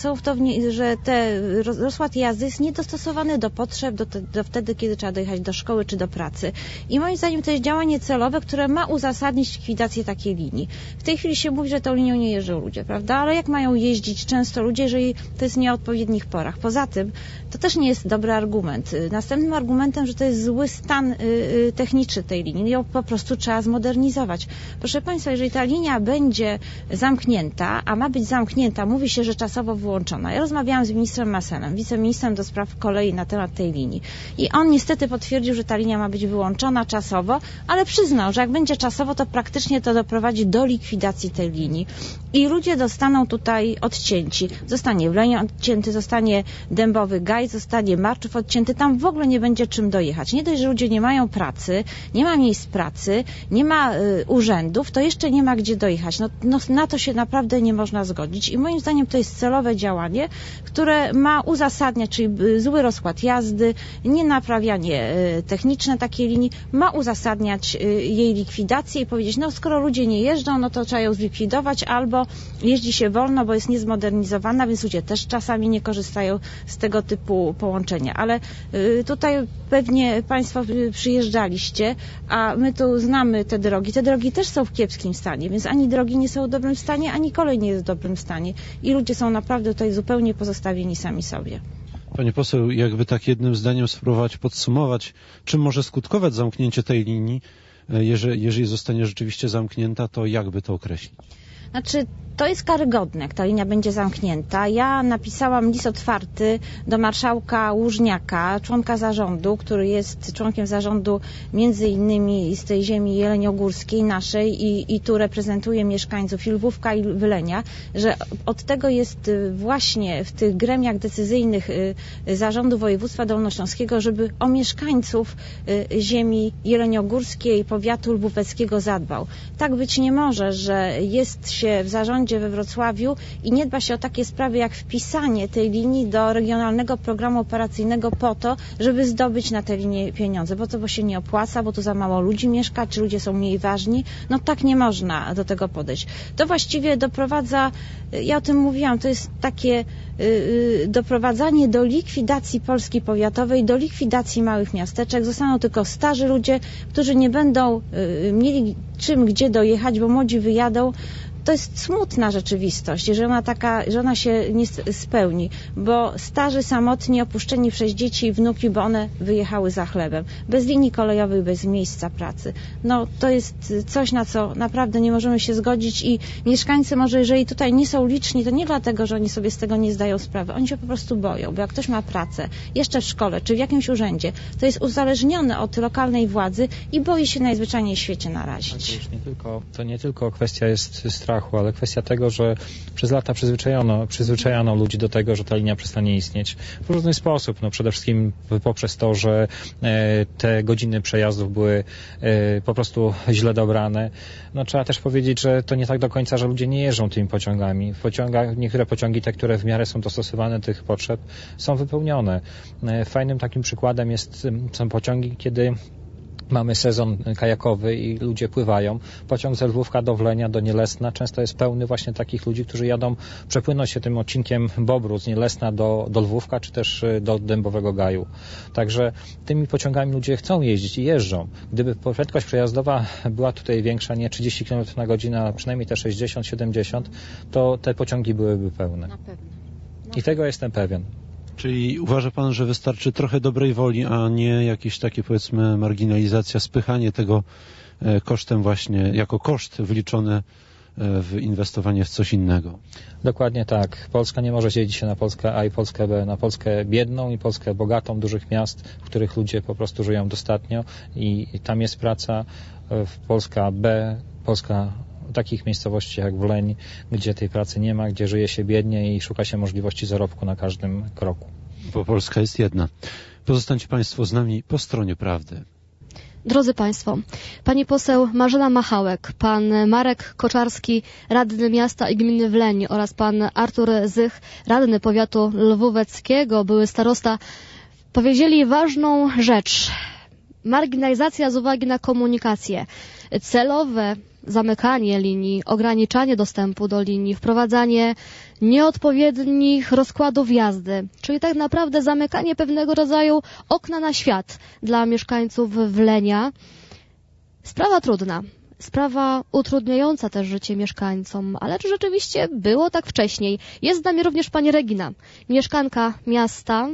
że rozkład jazdy jest niedostosowany do potrzeb, do wtedy, kiedy trzeba dojechać do szkoły czy do pracy. I moim zdaniem to jest działanie celowe, które ma uzasadnić likwidację takiej linii. W tej chwili się mówi, że tą linią nie jeżdżą ludzie, prawda? Ale jak mają jeździć często ludzie, jeżeli to jest w nieodpowiednich porach? Poza tym, to też nie jest dobry argument. Następnym argumentem, że to jest zły stan techniczny tej linii. Ją po prostu trzeba zmodernizować. Proszę Państwa, jeżeli ta linia będzie zamknięta, a ma być zamknięta, mówi się, że czasowo wyłączona. Ja rozmawiałam z ministrem Maselem, wiceministrem do spraw kolei na temat tej linii. I on niestety potwierdził, że ta linia ma być wyłączona czasowo, ale przyznał, że jak będzie czasowo, to praktycznie to doprowadzi do likwidacji tej linii. I ludzie zostaną tutaj odcięci. Zostanie Wleń odcięty, zostanie Dębowy Gaj, zostanie Marczów odcięty. Tam w ogóle nie będzie czym dojechać. Nie dość, że ludzie nie mają pracy, nie ma miejsc pracy, nie ma urzędów, to jeszcze nie ma gdzie dojechać. Na to się naprawdę nie można zgodzić. I moim zdaniem to jest celowe działanie, które ma uzasadniać, czyli zły rozkład jazdy, nienaprawianie techniczne takiej linii, ma uzasadniać jej likwidację i powiedzieć, skoro ludzie nie jeżdżą, no to trzeba ją zlikwidować, albo jeździ się wolno, bo jest niezmodernizowana, więc ludzie też czasami nie korzystają z tego typu połączenia. Ale tutaj pewnie Państwo przyjeżdżaliście, a my tu znamy te drogi. Te drogi też są w kiepskim stanie, więc ani drogi nie są w dobrym stanie, ani kolej nie jest w dobrym stanie. I ludzie są naprawdę tutaj zupełnie pozostawieni sami sobie. Pani poseł, jakby tak jednym zdaniem spróbować podsumować, czym może skutkować zamknięcie tej linii, jeżeli zostanie rzeczywiście zamknięta, to jakby to określić? Znaczy, to jest karygodne, jak ta linia będzie zamknięta. Ja napisałam list otwarty do marszałka Łużniaka, członka zarządu, który jest członkiem zarządu między innymi z tej ziemi jeleniogórskiej naszej i tu reprezentuje mieszkańców i Lwówka i Wylenia, że od tego jest właśnie w tych gremiach decyzyjnych zarządu województwa dolnośląskiego, żeby o mieszkańców ziemi jeleniogórskiej, powiatu lwóweckiego zadbał. Tak być nie może, że jest się w zarządzie we Wrocławiu i nie dba się o takie sprawy jak wpisanie tej linii do regionalnego programu operacyjnego po to, żeby zdobyć na tę linię pieniądze, bo się nie opłaca, bo tu za mało ludzi mieszka, czy ludzie są mniej ważni. Tak nie można do tego podejść. To właściwie doprowadza, ja o tym mówiłam, to jest takie doprowadzanie do likwidacji Polski powiatowej, do likwidacji małych miasteczek. Zostaną tylko starzy ludzie, którzy nie będą mieli gdzie dojechać, bo młodzi wyjadą. to jest smutna rzeczywistość, że ona się nie spełni, bo starzy, samotni, opuszczeni przez dzieci i wnuki, bo one wyjechały za chlebem. Bez linii kolejowej, bez miejsca pracy. No to jest coś, na co naprawdę nie możemy się zgodzić i mieszkańcy może, jeżeli tutaj nie są liczni, to nie dlatego, że oni sobie z tego nie zdają sprawy. Oni się po prostu boją, bo jak ktoś ma pracę, jeszcze w szkole, czy w jakimś urzędzie, to jest uzależniony od lokalnej władzy i boi się najzwyczajniej w świecie narazić. To nie tylko kwestia jest strachu, ale kwestia tego, że przez lata przyzwyczajano ludzi do tego, że ta linia przestanie istnieć w różny sposób. No przede wszystkim poprzez to, że te godziny przejazdów były po prostu źle dobrane. No trzeba też powiedzieć, że to nie tak do końca, że ludzie nie jeżdżą tymi pociągami. Niektóre pociągi, te, które w miarę są dostosowane do tych potrzeb, są wypełnione. Fajnym takim przykładem są pociągi, kiedy mamy sezon kajakowy i ludzie pływają. Pociąg z Lwówka do Wlenia, do Nielesna często jest pełny właśnie takich ludzi, którzy jadą przepłynąć się tym odcinkiem Bobru z Nielesna do Lwówka, czy też do Dębowego Gaju. Także tymi pociągami ludzie chcą jeździć i jeżdżą. Gdyby prędkość przejazdowa była tutaj większa, nie 30 km na godzinę, a przynajmniej te 60-70, to te pociągi byłyby pełne. Na pewno. I tego jestem pewien. Czyli uważa pan, że wystarczy trochę dobrej woli, a nie jakieś takie, powiedzmy, marginalizacja, spychanie tego kosztem właśnie, jako koszt wliczony w inwestowanie w coś innego? Dokładnie tak. Polska nie może dzielić się na Polskę A i Polskę B, na Polskę biedną i Polskę bogatą, dużych miast, w których ludzie po prostu żyją dostatnio i tam jest praca, Polska B, Polska takich miejscowości jak Wleń, gdzie tej pracy nie ma, gdzie żyje się biednie i szuka się możliwości zarobku na każdym kroku. Bo Polska jest jedna. Pozostańcie Państwo z nami po stronie prawdy. Drodzy Państwo, pani poseł Marzena Machałek, pan Marek Koczarski, radny miasta i gminy Wleń oraz pan Artur Zych, radny powiatu lwóweckiego, były starosta, powiedzieli ważną rzecz. Marginalizacja z uwagi na komunikację. Celowe zamykanie linii, ograniczanie dostępu do linii, wprowadzanie nieodpowiednich rozkładów jazdy, czyli tak naprawdę zamykanie pewnego rodzaju okna na świat dla mieszkańców Wlenia. Sprawa trudna, sprawa utrudniająca też życie mieszkańcom, ale czy rzeczywiście było tak wcześniej? Jest z nami również pani Regina, mieszkanka miasta.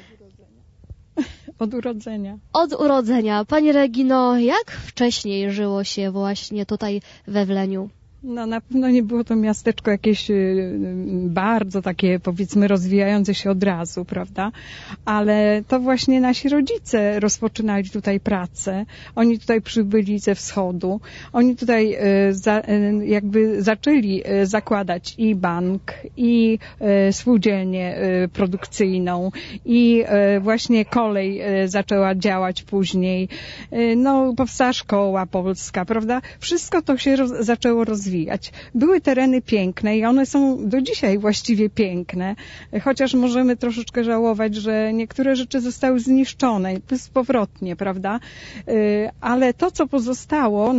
Od urodzenia. Od urodzenia. Pani Regino, jak wcześniej żyło się właśnie tutaj we Wleniu? No na pewno nie było to miasteczko jakieś bardzo takie, powiedzmy, rozwijające się od razu, prawda? Ale to właśnie nasi rodzice rozpoczynali tutaj pracę. Oni tutaj przybyli ze wschodu. Oni tutaj jakby zaczęli zakładać i bank, i spółdzielnię produkcyjną, i właśnie kolej zaczęła działać później. No, powstała szkoła polska, prawda? Wszystko to się zaczęło rozwijać. Były tereny piękne i one są do dzisiaj właściwie piękne, chociaż możemy troszeczkę żałować, że niektóre rzeczy zostały zniszczone bezpowrotnie, prawda? Ale to, co pozostało,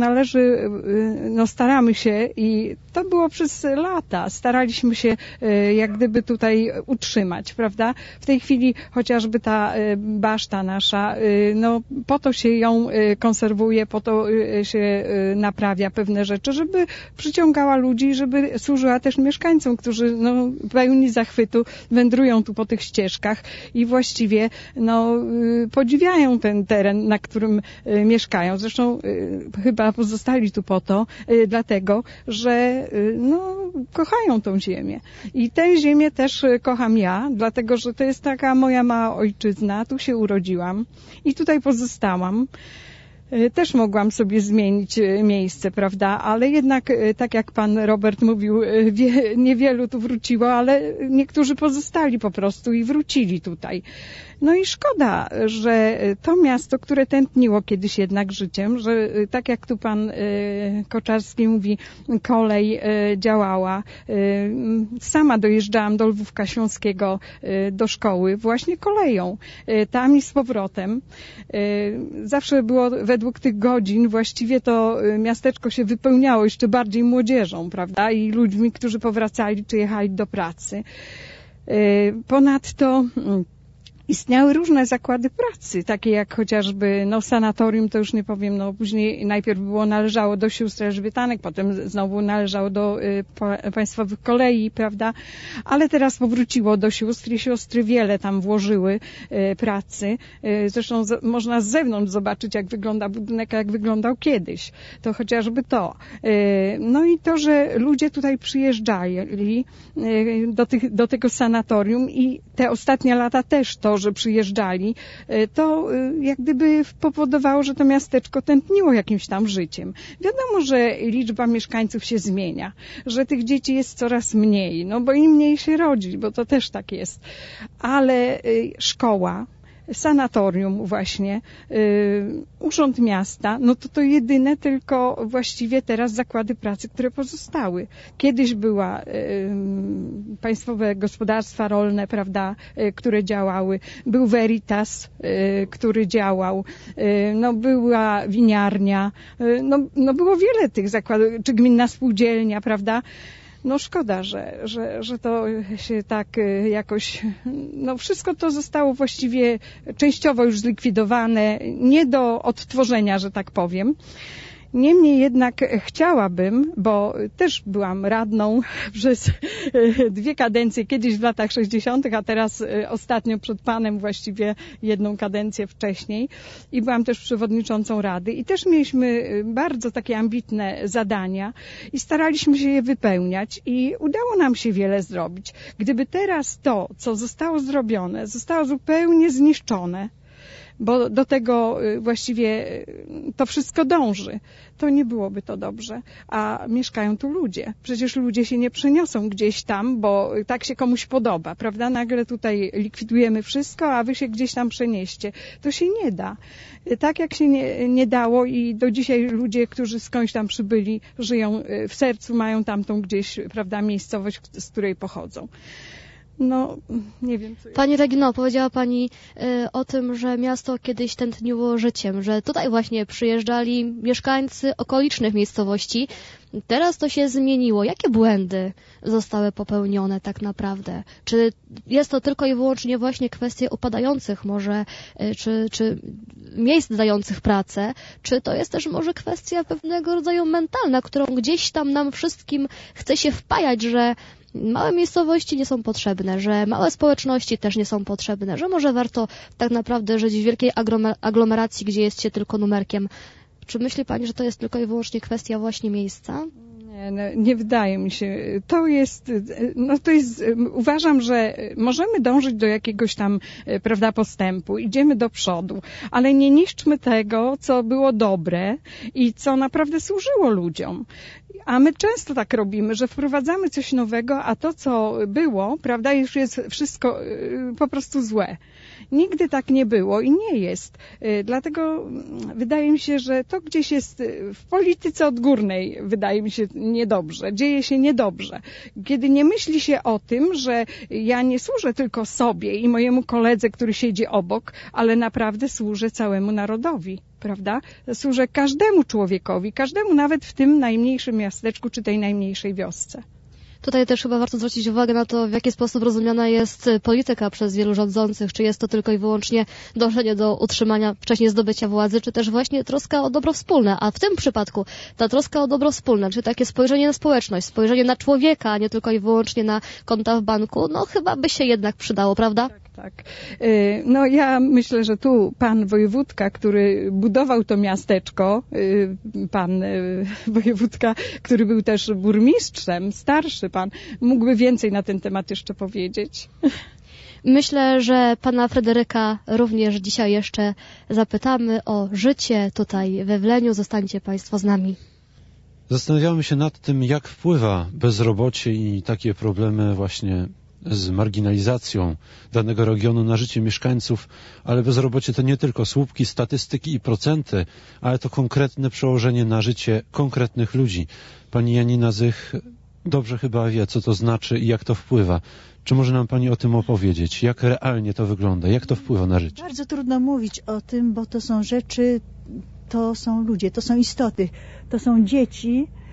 staramy się i to było przez lata, staraliśmy się jak gdyby tutaj utrzymać, prawda? W tej chwili chociażby ta baszta nasza, no po to się ją konserwuje, po to się naprawia pewne rzeczy, żeby przyciągała ludzi, żeby służyła też mieszkańcom, którzy pełni zachwytu wędrują tu po tych ścieżkach i właściwie podziwiają ten teren, na którym mieszkają. Zresztą chyba pozostali tu po to, dlatego, że kochają tą ziemię. I tę ziemię też kocham ja, dlatego, że to jest taka moja mała ojczyzna. Tu się urodziłam i tutaj pozostałam. Też mogłam sobie zmienić miejsce, prawda, ale jednak, tak jak pan Robert mówił, niewielu tu wróciło, ale niektórzy pozostali po prostu i wrócili tutaj. No i szkoda, że to miasto, które tętniło kiedyś jednak życiem, że tak jak tu pan Koczarski mówi, kolej działała. Sama dojeżdżałam do Lwówka Śląskiego do szkoły właśnie koleją, tam i z powrotem. Zawsze było według tych godzin właściwie to miasteczko się wypełniało jeszcze bardziej młodzieżą, prawda, i ludźmi, którzy powracali czy jechali do pracy. Ponadto istniały różne zakłady pracy, takie jak chociażby sanatorium, to już nie powiem, później najpierw należało do sióstr elżbietanek, potem znowu należało do państwowych kolei, prawda, ale teraz powróciło do sióstr i siostry wiele tam włożyły pracy. Zresztą można z zewnątrz zobaczyć, jak wygląda budynek, a jak wyglądał kiedyś. To chociażby to. No i to, że ludzie tutaj przyjeżdżali do tego sanatorium i te ostatnie lata też to, że przyjeżdżali, to jak gdyby powodowało, że to miasteczko tętniło jakimś tam życiem. Wiadomo, że liczba mieszkańców się zmienia, że tych dzieci jest coraz mniej, bo im mniej się rodzi, bo to też tak jest. Ale szkoła, sanatorium właśnie, urząd miasta, to jedyne tylko właściwie teraz zakłady pracy, które pozostały. Kiedyś była państwowe gospodarstwa rolne, prawda, które działały. Był Veritas, który działał. Była winiarnia. Było wiele tych zakładów, czy gminna spółdzielnia, prawda. Szkoda, że to się tak jakoś, wszystko to zostało właściwie częściowo już zlikwidowane, nie do odtworzenia, że tak powiem. Niemniej jednak chciałabym, bo też byłam radną przez 2 kadencje, kiedyś w latach 60., a teraz ostatnio przed panem właściwie 1 kadencję wcześniej i byłam też przewodniczącą rady i też mieliśmy bardzo takie ambitne zadania i staraliśmy się je wypełniać i udało nam się wiele zrobić. Gdyby teraz to, co zostało zrobione, zostało zupełnie zniszczone, bo do tego właściwie to wszystko dąży, to nie byłoby to dobrze. A mieszkają tu ludzie. Przecież ludzie się nie przeniosą gdzieś tam, bo tak się komuś podoba, prawda? Nagle tutaj likwidujemy wszystko, a wy się gdzieś tam przenieście. To się nie da. Tak jak się nie dało i do dzisiaj ludzie, którzy skądś tam przybyli, żyją w sercu, mają tamtą gdzieś, prawda, miejscowość, z której pochodzą. Nie wiem. Pani Regino, powiedziała Pani o tym, że miasto kiedyś tętniło życiem, że tutaj właśnie przyjeżdżali mieszkańcy okolicznych miejscowości. Teraz to się zmieniło. Jakie błędy zostały popełnione tak naprawdę? Czy jest to tylko i wyłącznie właśnie kwestie upadających może, czy miejsc dających pracę, czy to jest też może kwestia pewnego rodzaju mentalna, którą gdzieś tam nam wszystkim chce się wpajać, że małe miejscowości nie są potrzebne, że małe społeczności też nie są potrzebne, że może warto tak naprawdę żyć w wielkiej aglomeracji, gdzie jest się tylko numerkiem. Czy myśli Pani, że to jest tylko i wyłącznie kwestia właśnie miejsca? Nie wydaje mi się. To jest, uważam, że możemy dążyć do jakiegoś tam, prawda, postępu, idziemy do przodu, ale nie niszczmy tego, co było dobre i co naprawdę służyło ludziom. A my często tak robimy, że wprowadzamy coś nowego, a to, co było, prawda, już jest wszystko po prostu złe. Nigdy tak nie było i nie jest. Dlatego wydaje mi się, że to gdzieś jest w polityce odgórnej, wydaje mi się, niedobrze. Dzieje się niedobrze. Kiedy nie myśli się o tym, że ja nie służę tylko sobie i mojemu koledze, który siedzi obok, ale naprawdę służę całemu narodowi. Prawda? Służę każdemu człowiekowi, każdemu nawet w tym najmniejszym miasteczku czy tej najmniejszej wiosce. Tutaj też chyba warto zwrócić uwagę na to, w jaki sposób rozumiana jest polityka przez wielu rządzących. Czy jest to tylko i wyłącznie dążenie do utrzymania wcześniej zdobycia władzy, czy też właśnie troska o dobro wspólne. A w tym przypadku ta troska o dobro wspólne, czy takie spojrzenie na społeczność, spojrzenie na człowieka, a nie tylko i wyłącznie na konta w banku, chyba by się jednak przydało, prawda? Tak. Ja myślę, że tu pan wojewódka, który budował to miasteczko, pan wojewódka, który był też burmistrzem, starszy pan, mógłby więcej na ten temat jeszcze powiedzieć. Myślę, że pana Fryderyka również dzisiaj jeszcze zapytamy o życie tutaj we Wleniu. Zostańcie Państwo z nami. Zastanawiamy się nad tym, jak wpływa bezrobocie i takie problemy właśnie z marginalizacją danego regionu na życie mieszkańców, ale bezrobocie to nie tylko słupki, statystyki i procenty, ale to konkretne przełożenie na życie konkretnych ludzi. Pani Janina Zych dobrze chyba wie, co to znaczy i jak to wpływa. Czy może nam Pani o tym opowiedzieć? Jak realnie to wygląda? Jak to wpływa na życie? Bardzo trudno mówić o tym, bo to są rzeczy, to są ludzie, to są istoty, to są dzieci,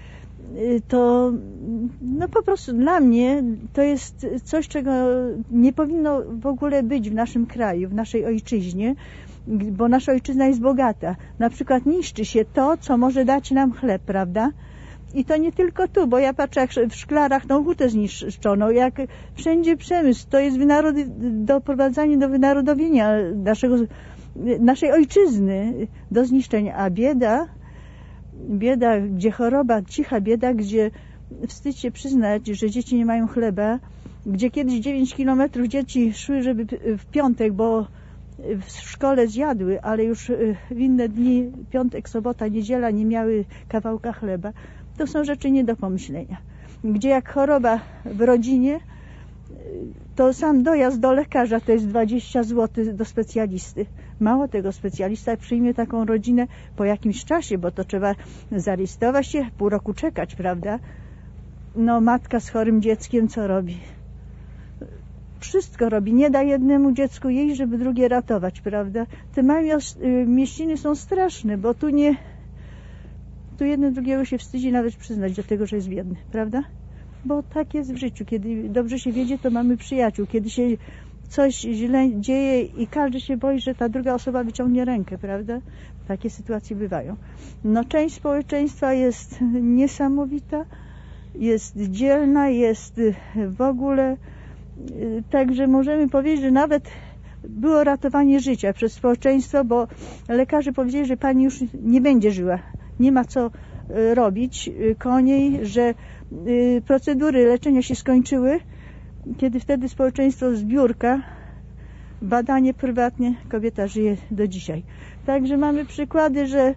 to no po prostu dla mnie to jest coś, czego nie powinno w ogóle być w naszym kraju, w naszej ojczyźnie, bo nasza ojczyzna jest bogata. Na przykład niszczy się to, co może dać nam chleb, prawda? I to nie tylko tu, bo ja patrzę, jak w Szklarach tą hutę zniszczono, jak wszędzie przemysł, to jest doprowadzanie do wynarodowienia naszej ojczyzny, do zniszczenia. A bieda, gdzie choroba, cicha bieda, gdzie wstyd się przyznać, że dzieci nie mają chleba, gdzie kiedyś 9 kilometrów dzieci szły, żeby w piątek, bo w szkole zjadły, ale już w inne dni, piątek, sobota, niedziela nie miały kawałka chleba. To są rzeczy nie do pomyślenia. Gdzie jak choroba w rodzinie, to sam dojazd do lekarza to jest 20 zł do specjalisty. Mało tego, specjalista przyjmie taką rodzinę po jakimś czasie, bo to trzeba zarejestrować się, pół roku czekać, prawda? No matka z chorym dzieckiem co robi? Wszystko robi. Nie da jednemu dziecku jej, żeby drugie ratować, prawda? Te małe mieściny są straszne, bo tu jeden drugiego się wstydzi nawet przyznać do tego, że jest biedny, prawda? Bo tak jest w życiu. Kiedy dobrze się wiedzie, to mamy przyjaciół. Kiedy się coś źle dzieje i każdy się boi, że ta druga osoba wyciągnie rękę, prawda? Takie sytuacje bywają. No część społeczeństwa jest niesamowita, jest dzielna, jest w ogóle tak, że możemy powiedzieć, że nawet było ratowanie życia przez społeczeństwo, bo lekarze powiedzieli, że pani już nie będzie żyła. Nie ma co robić koniej, że procedury leczenia się skończyły, kiedy wtedy społeczeństwo zbiórka, badanie prywatnie, kobieta żyje do dzisiaj. Także mamy przykłady, że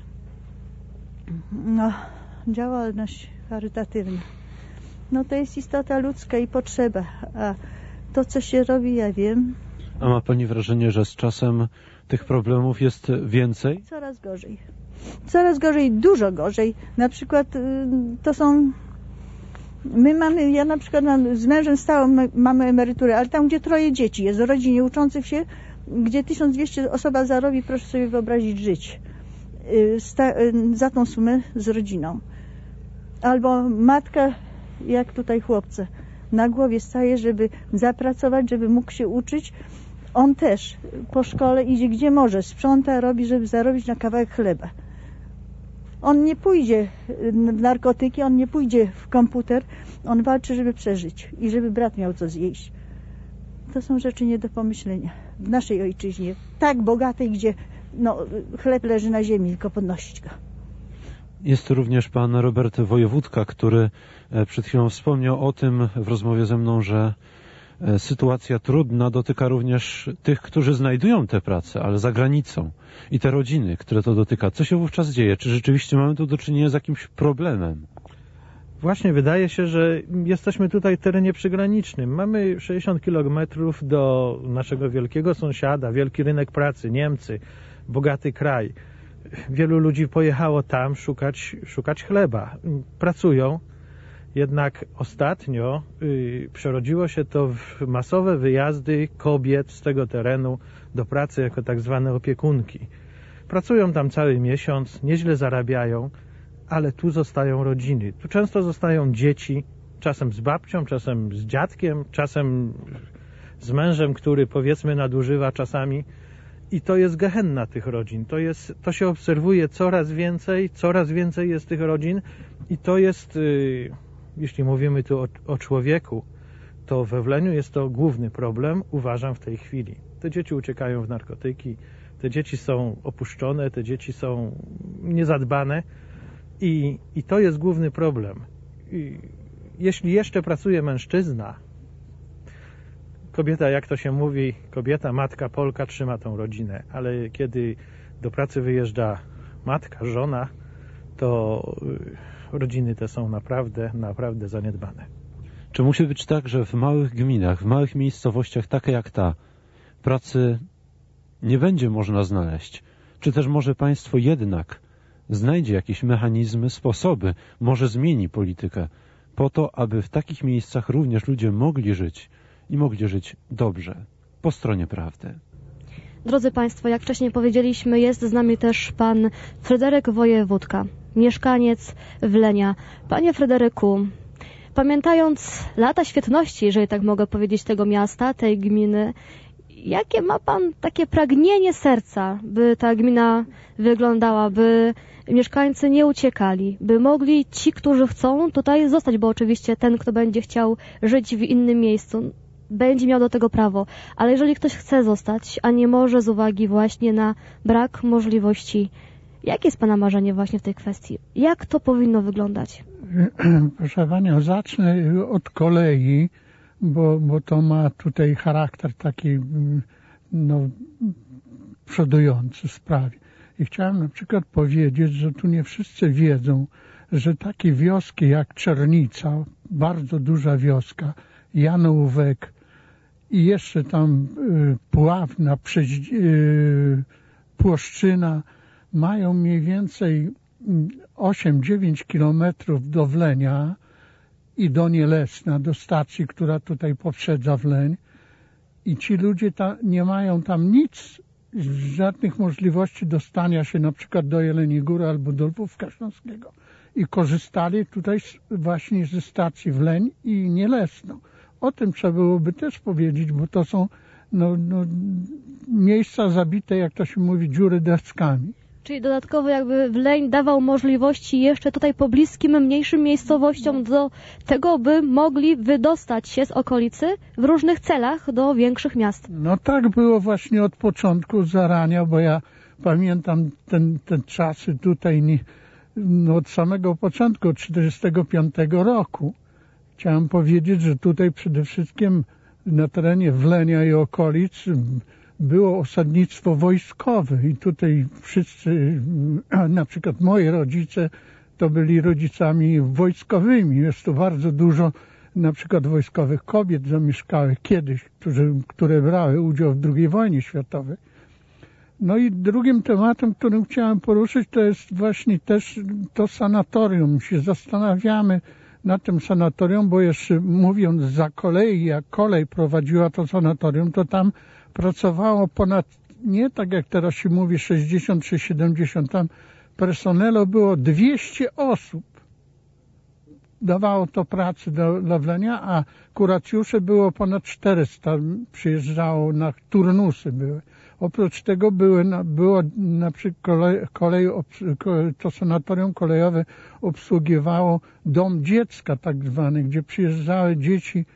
działalność charytatywna, to jest istota ludzka i potrzeba, a to, co się robi, ja wiem. A ma pani wrażenie, że z czasem tych problemów jest więcej? Coraz gorzej. Coraz gorzej, dużo gorzej. Na przykład to są... ja na przykład z mężem stałą mamy emeryturę, ale tam, gdzie 3 dzieci jest, w rodzinie uczących się, gdzie 1200 osoba zarobi, proszę sobie wyobrazić, żyć za tą sumę z rodziną. Albo matka, jak tutaj chłopca, na głowie staje, żeby zapracować, żeby mógł się uczyć. On też po szkole idzie gdzie może, sprząta, robi, żeby zarobić na kawałek chleba. On nie pójdzie w narkotyki, on nie pójdzie w komputer, on walczy, żeby przeżyć i żeby brat miał co zjeść. To są rzeczy nie do pomyślenia. W naszej ojczyźnie, tak bogatej, gdzie chleb leży na ziemi, tylko podnosić go. Jest tu również pan Robert Wojewódka, który przed chwilą wspomniał o tym w rozmowie ze mną, że sytuacja trudna dotyka również tych, którzy znajdują tę pracę, ale za granicą i te rodziny, które to dotyka. Co się wówczas dzieje? Czy rzeczywiście mamy tu do czynienia z jakimś problemem? Właśnie wydaje się, że jesteśmy tutaj w terenie przygranicznym. Mamy 60 kilometrów do naszego wielkiego sąsiada, wielki rynek pracy, Niemcy, bogaty kraj. Wielu ludzi pojechało tam szukać chleba. Pracują. Jednak ostatnio przerodziło się to w masowe wyjazdy kobiet z tego terenu do pracy jako tak zwane opiekunki. Pracują tam cały miesiąc, nieźle zarabiają, ale tu zostają rodziny. Tu często zostają dzieci, czasem z babcią, czasem z dziadkiem, czasem z mężem, który powiedzmy nadużywa czasami. I to jest gehenna tych rodzin. To się obserwuje coraz więcej jest tych rodzin i to jest... Jeśli mówimy tu o człowieku, to we Wleniu jest to główny problem, uważam, w tej chwili. Te dzieci uciekają w narkotyki, te dzieci są opuszczone, te dzieci są niezadbane i to jest główny problem. Jeśli jeszcze pracuje mężczyzna, kobieta, jak to się mówi, kobieta, matka, Polka trzyma tą rodzinę, ale kiedy do pracy wyjeżdża matka, żona, to rodziny te są naprawdę zaniedbane. Czy musi być tak, że w małych gminach, w małych miejscowościach, takie jak ta, pracy nie będzie można znaleźć? Czy też może państwo jednak znajdzie jakieś mechanizmy, sposoby, może zmieni politykę po to, aby w takich miejscach również ludzie mogli żyć i mogli żyć dobrze, po stronie prawdy? Drodzy Państwo, jak wcześniej powiedzieliśmy, jest z nami też pan Fryderyk Wojewódka. mieszkaniec Wlenia. Panie Fryderyku, pamiętając lata świetności, jeżeli tak mogę powiedzieć, tego miasta, tej gminy, jakie ma pan takie pragnienie serca, by ta gmina wyglądała, by mieszkańcy nie uciekali, by mogli ci, którzy chcą tutaj zostać, bo oczywiście ten, kto będzie chciał żyć w innym miejscu, będzie miał do tego prawo, ale jeżeli ktoś chce zostać, a nie może z uwagi właśnie na brak możliwości, jakie jest pana marzenie właśnie w tej kwestii? Jak to powinno wyglądać? Proszę panią, zacznę od kolei, bo to ma tutaj charakter taki przodujący w sprawie. I chciałem na przykład powiedzieć, że tu nie wszyscy wiedzą, że takie wioski jak Czernica, bardzo duża wioska, Janówek i jeszcze tam Puławna, Płoszczyna mają mniej więcej 8-9 kilometrów do Wlenia i do Nielesna, do stacji, która tutaj poprzedza Wleń. I ci ludzie nie mają tam nic, żadnych możliwości dostania się na przykład do Jeleniej Góry albo do Lwówka Śląskiego. I korzystali tutaj właśnie ze stacji Wleń i Nielesno. O tym trzeba byłoby też powiedzieć, bo to są miejsca zabite, jak to się mówi, dziury deskami. Czyli dodatkowo jakby Wleń dawał możliwości jeszcze tutaj pobliskim, mniejszym miejscowościom do tego, by mogli wydostać się z okolicy w różnych celach do większych miast. No tak było właśnie od początku zarania, bo ja pamiętam te czasy tutaj od samego początku, od 1945 roku. Chciałem powiedzieć, że tutaj przede wszystkim na terenie Wlenia i okolic było osadnictwo wojskowe i tutaj wszyscy, na przykład moi rodzice, to byli rodzicami wojskowymi. Jest tu bardzo dużo na przykład wojskowych kobiet zamieszkałych kiedyś, które brały udział w II wojnie światowej. No i drugim tematem, którym chciałem poruszyć, to jest właśnie też to sanatorium. Się zastanawiamy nad tym sanatorium, bo jeszcze mówiąc za kolei, jak kolej prowadziła to sanatorium, to tam pracowało ponad, nie tak jak teraz się mówi 60 czy 70, tam personelu było 200 osób. Dawało to pracy dla Wlenia, a kuracjusze było ponad 400, przyjeżdżało na turnusy były. Oprócz tego było na przykład to sanatorium kolejowe obsługiwało dom dziecka tak zwany, gdzie przyjeżdżały dzieci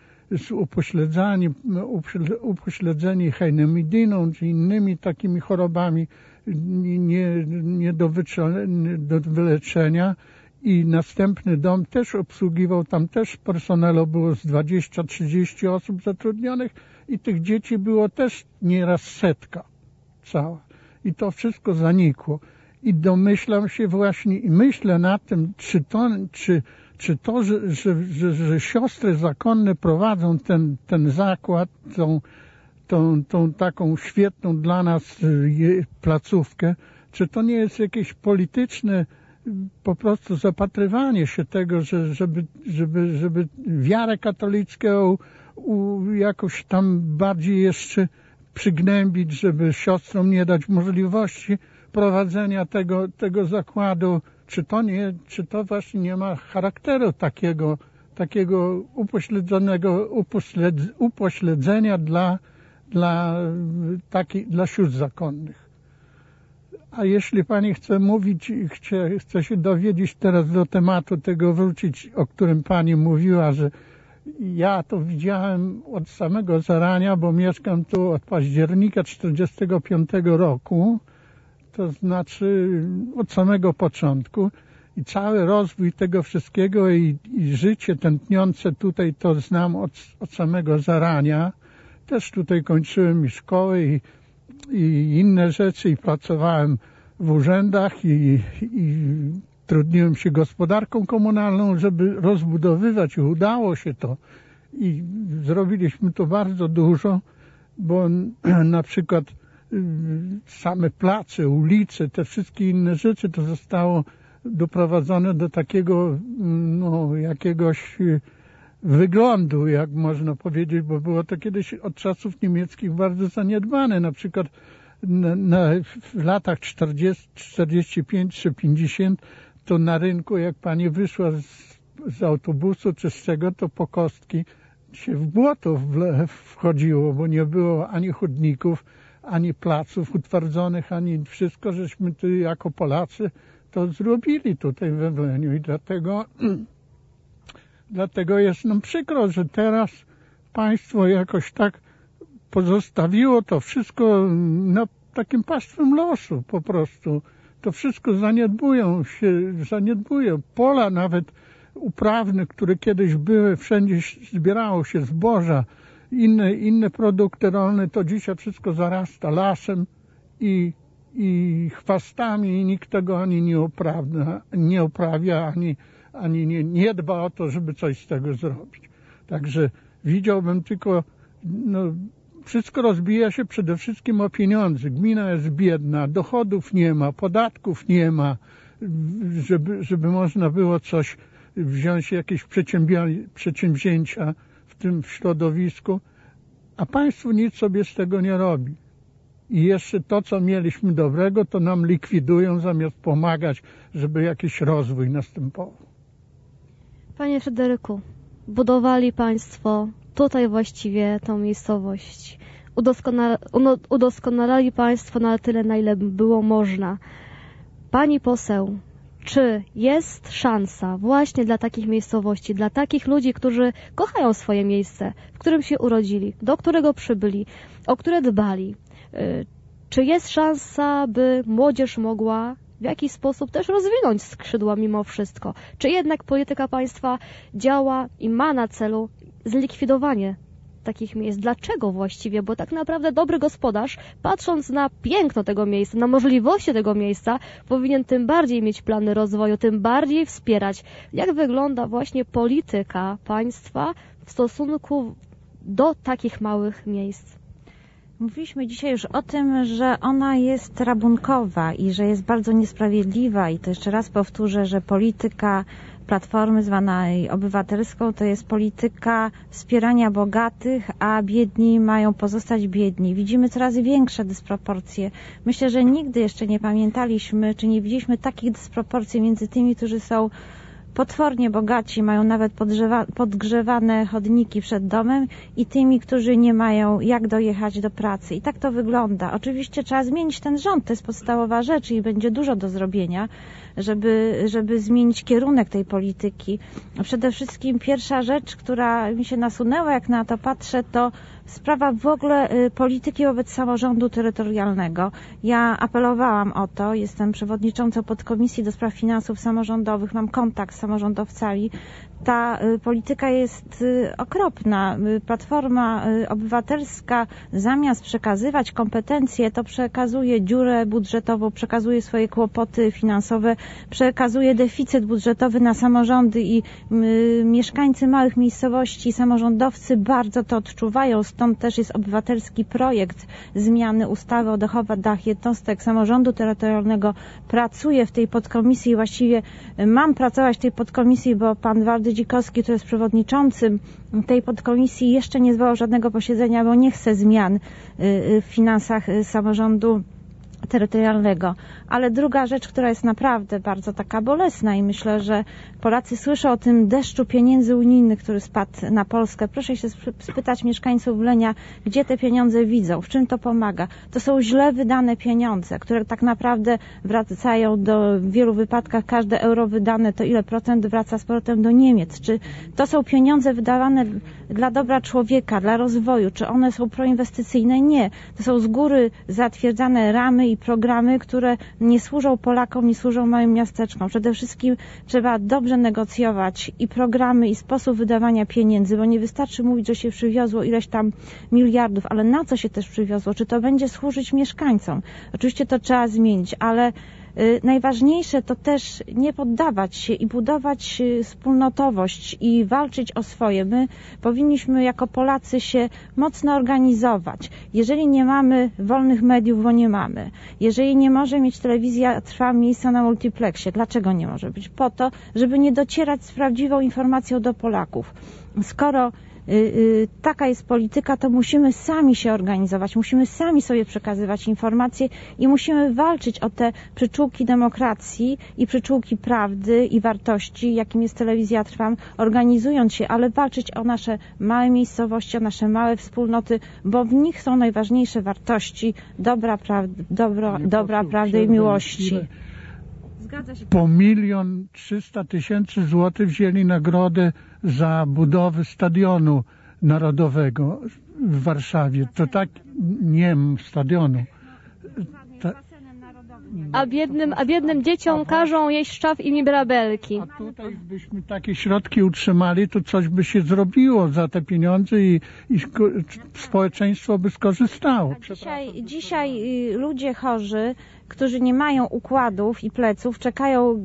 upośledzeni hejnemidyną czy innymi takimi chorobami nie do wyleczenia. I następny dom też obsługiwał, tam też personelu było z 20-30 osób zatrudnionych i tych dzieci było też nieraz setka cała. I to wszystko zanikło. I domyślam się właśnie i myślę nad tym, czy to, że siostry zakonne prowadzą ten zakład, tą taką świetną dla nas placówkę, czy to nie jest jakieś polityczne po prostu zapatrywanie się tego, żeby wiarę katolicką jakoś tam bardziej jeszcze przygnębić, żeby siostrom nie dać możliwości prowadzenia tego zakładu, czy to właśnie nie ma charakteru takiego upośledzenia dla sióstr zakonnych. A jeśli pani chce mówić, chce się dowiedzieć teraz do tematu tego wrócić, o którym pani mówiła, że ja to widziałem od samego zarania, bo mieszkam tu od października 1945 roku, to znaczy od samego początku i cały rozwój tego wszystkiego i życie tętniące tutaj to znam od samego zarania. Też tutaj kończyłem i szkołę i inne rzeczy i pracowałem w urzędach i trudniłem się gospodarką komunalną, żeby rozbudowywać i udało się to i zrobiliśmy to bardzo dużo, bo na przykład same place, ulice, te wszystkie inne rzeczy to zostało doprowadzone do takiego jakiegoś wyglądu, jak można powiedzieć, bo było to kiedyś od czasów niemieckich bardzo zaniedbane. Na przykład w latach 45 czy 50 to na rynku, jak pani wyszła z autobusu czy z czego, to po kostki się w błoto wchodziło, bo nie było ani chodników, ani placów utwardzonych, ani wszystko, żeśmy tu jako Polacy to zrobili tutaj we Wleniu i dlatego jest nam przykro, że teraz państwo jakoś tak pozostawiło to wszystko na takim pastwem losu po prostu. To wszystko zaniedbuje. Pola nawet uprawne, które kiedyś były, wszędzie zbierało się zboża, inne produkty rolne, to dzisiaj wszystko zarasta lasem i chwastami i nikt tego ani nie uprawia, ani nie dba o to, żeby coś z tego zrobić. Także widziałbym tylko, wszystko rozbija się przede wszystkim o pieniądze. Gmina jest biedna, dochodów nie ma, podatków nie ma, żeby można było coś wziąć, jakieś przedsięwzięcia w tym środowisku, a państwo nic sobie z tego nie robi. I jeszcze to, co mieliśmy dobrego, to nam likwidują, zamiast pomagać, żeby jakiś rozwój następował. Panie Fryderyku, budowali państwo tutaj właściwie tą miejscowość. Udoskonalali państwo na tyle, na ile było można. Pani poseł, czy jest szansa właśnie dla takich miejscowości, dla takich ludzi, którzy kochają swoje miejsce, w którym się urodzili, do którego przybyli, o które dbali? Czy jest szansa, by młodzież mogła w jakiś sposób też rozwinąć skrzydła mimo wszystko? Czy jednak polityka państwa działa i ma na celu zlikwidowanie takich miejsc? Dlaczego właściwie? Bo tak naprawdę dobry gospodarz, patrząc na piękno tego miejsca, na możliwości tego miejsca, powinien tym bardziej mieć plany rozwoju, tym bardziej wspierać. Jak wygląda właśnie polityka państwa w stosunku do takich małych miejsc? Mówiliśmy dzisiaj już o tym, że ona jest rabunkowa i że jest bardzo niesprawiedliwa i to jeszcze raz powtórzę, że polityka Platformy zwanej obywatelską to jest polityka wspierania bogatych, a biedni mają pozostać biedni. Widzimy coraz większe dysproporcje. Myślę, że nigdy jeszcze nie pamiętaliśmy, czy nie widzieliśmy takich dysproporcji między tymi, którzy są potwornie bogaci, mają nawet podgrzewane chodniki przed domem i tymi, którzy nie mają jak dojechać do pracy. I tak to wygląda. Oczywiście trzeba zmienić ten rząd, to jest podstawowa rzecz i będzie dużo do zrobienia, żeby zmienić kierunek tej polityki. Przede wszystkim pierwsza rzecz, która mi się nasunęła, jak na to patrzę, to sprawa w ogóle polityki wobec samorządu terytorialnego. Ja apelowałam o to, jestem przewodniczącą podkomisji do spraw finansów samorządowych, mam kontakt z samorządowcami. Ta polityka jest okropna. Platforma Obywatelska zamiast przekazywać kompetencje, to przekazuje dziurę budżetową, przekazuje swoje kłopoty finansowe, przekazuje deficyt budżetowy na samorządy i mieszkańcy małych miejscowości, samorządowcy bardzo to odczuwają. Stąd też jest obywatelski projekt zmiany ustawy o dochodach jednostek samorządu terytorialnego. Pracuję w tej podkomisji i właściwie mam pracować w tej podkomisji, bo pan Waldy Dzikowski, który jest przewodniczącym tej podkomisji, jeszcze nie zwołał żadnego posiedzenia, bo nie chce zmian w finansach samorządu terytorialnego. Ale druga rzecz, która jest naprawdę bardzo taka bolesna i myślę, że Polacy słyszą o tym deszczu pieniędzy unijnych, który spadł na Polskę. Proszę się spytać mieszkańców Wlenia, gdzie te pieniądze widzą, w czym to pomaga. To są źle wydane pieniądze, które tak naprawdę wracają w wielu wypadkach, każde euro wydane to ile procent wraca z powrotem do Niemiec. Czy to są pieniądze wydawane dla dobra człowieka, dla rozwoju? Czy one są proinwestycyjne? Nie. To są z góry zatwierdzane ramy i programy, które nie służą Polakom, nie służą małym miasteczkom. Przede wszystkim trzeba dobrze negocjować i programy, i sposób wydawania pieniędzy, bo nie wystarczy mówić, że się przywiozło ileś tam miliardów, ale na co się też przywiozło? Czy to będzie służyć mieszkańcom? Oczywiście to trzeba zmienić, ale najważniejsze to też nie poddawać się i budować wspólnotowość i walczyć o swoje. My powinniśmy jako Polacy się mocno organizować. Jeżeli nie mamy wolnych mediów, bo nie mamy. Jeżeli nie może mieć telewizja trwa miejsca na multiplexie. Dlaczego nie może być? Po to, żeby nie docierać z prawdziwą informacją do Polaków. Skoro taka jest polityka, to musimy sami się organizować, musimy sami sobie przekazywać informacje i musimy walczyć o te przyczółki demokracji i przyczółki prawdy i wartości, jakim jest Telewizja Trwam, organizując się, ale walczyć o nasze małe miejscowości, o nasze małe wspólnoty, bo w nich są najważniejsze wartości dobra, prawdy i miłości. Zgadza się. Po 1 300 000 złotych wzięli nagrodę za budowę stadionu narodowego w Warszawie. To tak, nie stadionu. A biednym dzieciom każą jeść szczaw i mirabelki. A tutaj byśmy takie środki utrzymali, to coś by się zrobiło za te pieniądze i społeczeństwo by skorzystało. Dzisiaj ludzie chorzy, którzy nie mają układów i pleców, czekają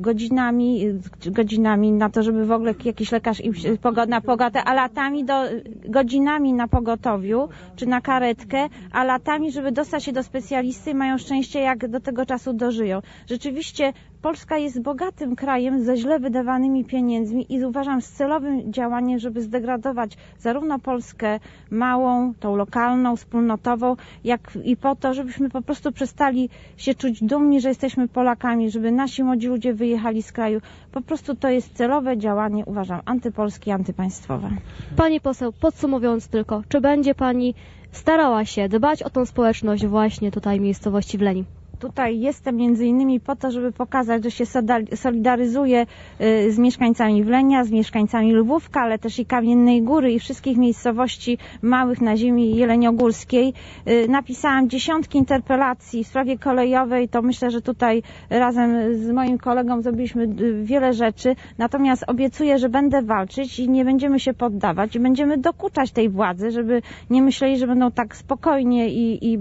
godzinami na to, żeby w ogóle jakiś lekarz im na pogodę, a latami godzinami na pogotowiu, czy na karetkę, a latami, żeby dostać się do specjalisty, mają szczęście, jak do tego czasu dożyją. Rzeczywiście Polska jest bogatym krajem ze źle wydawanymi pieniędzmi i uważam z celowym działaniem, żeby zdegradować zarówno Polskę małą, tą lokalną, wspólnotową, jak i po to, żebyśmy po prostu przestali się czuć dumni, że jesteśmy Polakami, żeby nasi młodzi ludzie wyjechali z kraju. Po prostu to jest celowe działanie, uważam, antypolskie, antypaństwowe. Pani poseł, podsumowując tylko, czy będzie pani starała się dbać o tą społeczność właśnie tutaj w miejscowości Wleni? Tutaj jestem między innymi po to, żeby pokazać, że się solidaryzuję z mieszkańcami Wlenia, z mieszkańcami Lwówka, ale też i Kamiennej Góry i wszystkich miejscowości małych na ziemi jeleniogórskiej. Napisałam dziesiątki interpelacji w sprawie kolejowej, to myślę, że tutaj razem z moim kolegą zrobiliśmy wiele rzeczy, natomiast obiecuję, że będę walczyć i nie będziemy się poddawać i będziemy dokuczać tej władzy, żeby nie myśleli, że będą tak spokojnie i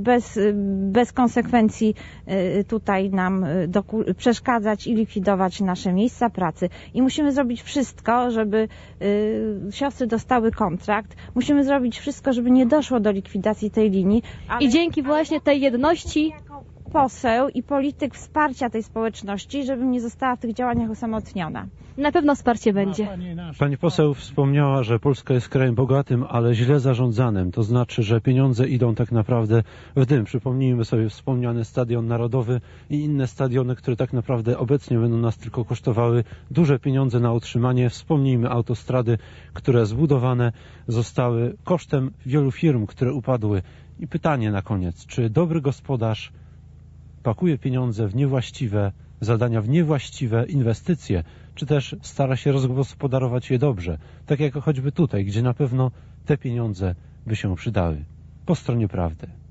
bez konsekwencji tutaj nam przeszkadzać i likwidować nasze miejsca pracy. I musimy zrobić wszystko, żeby siostry dostały kontrakt. Musimy zrobić wszystko, żeby nie doszło do likwidacji tej linii. I dzięki właśnie tej jedności poseł i polityk wsparcia tej społeczności, żeby nie została w tych działaniach osamotniona. Na pewno wsparcie będzie. Pani poseł wspomniała, że Polska jest krajem bogatym, ale źle zarządzanym. To znaczy, że pieniądze idą tak naprawdę w dym. Przypomnijmy sobie wspomniany Stadion Narodowy i inne stadiony, które tak naprawdę obecnie będą nas tylko kosztowały duże pieniądze na utrzymanie. Wspomnijmy autostrady, które zbudowane zostały kosztem wielu firm, które upadły. I pytanie na koniec, czy dobry gospodarz pakuje pieniądze w niewłaściwe zadania, w niewłaściwe inwestycje, czy też stara się rozgospodarować je dobrze, tak jak choćby tutaj, gdzie na pewno te pieniądze by się przydały. Po stronie prawdy.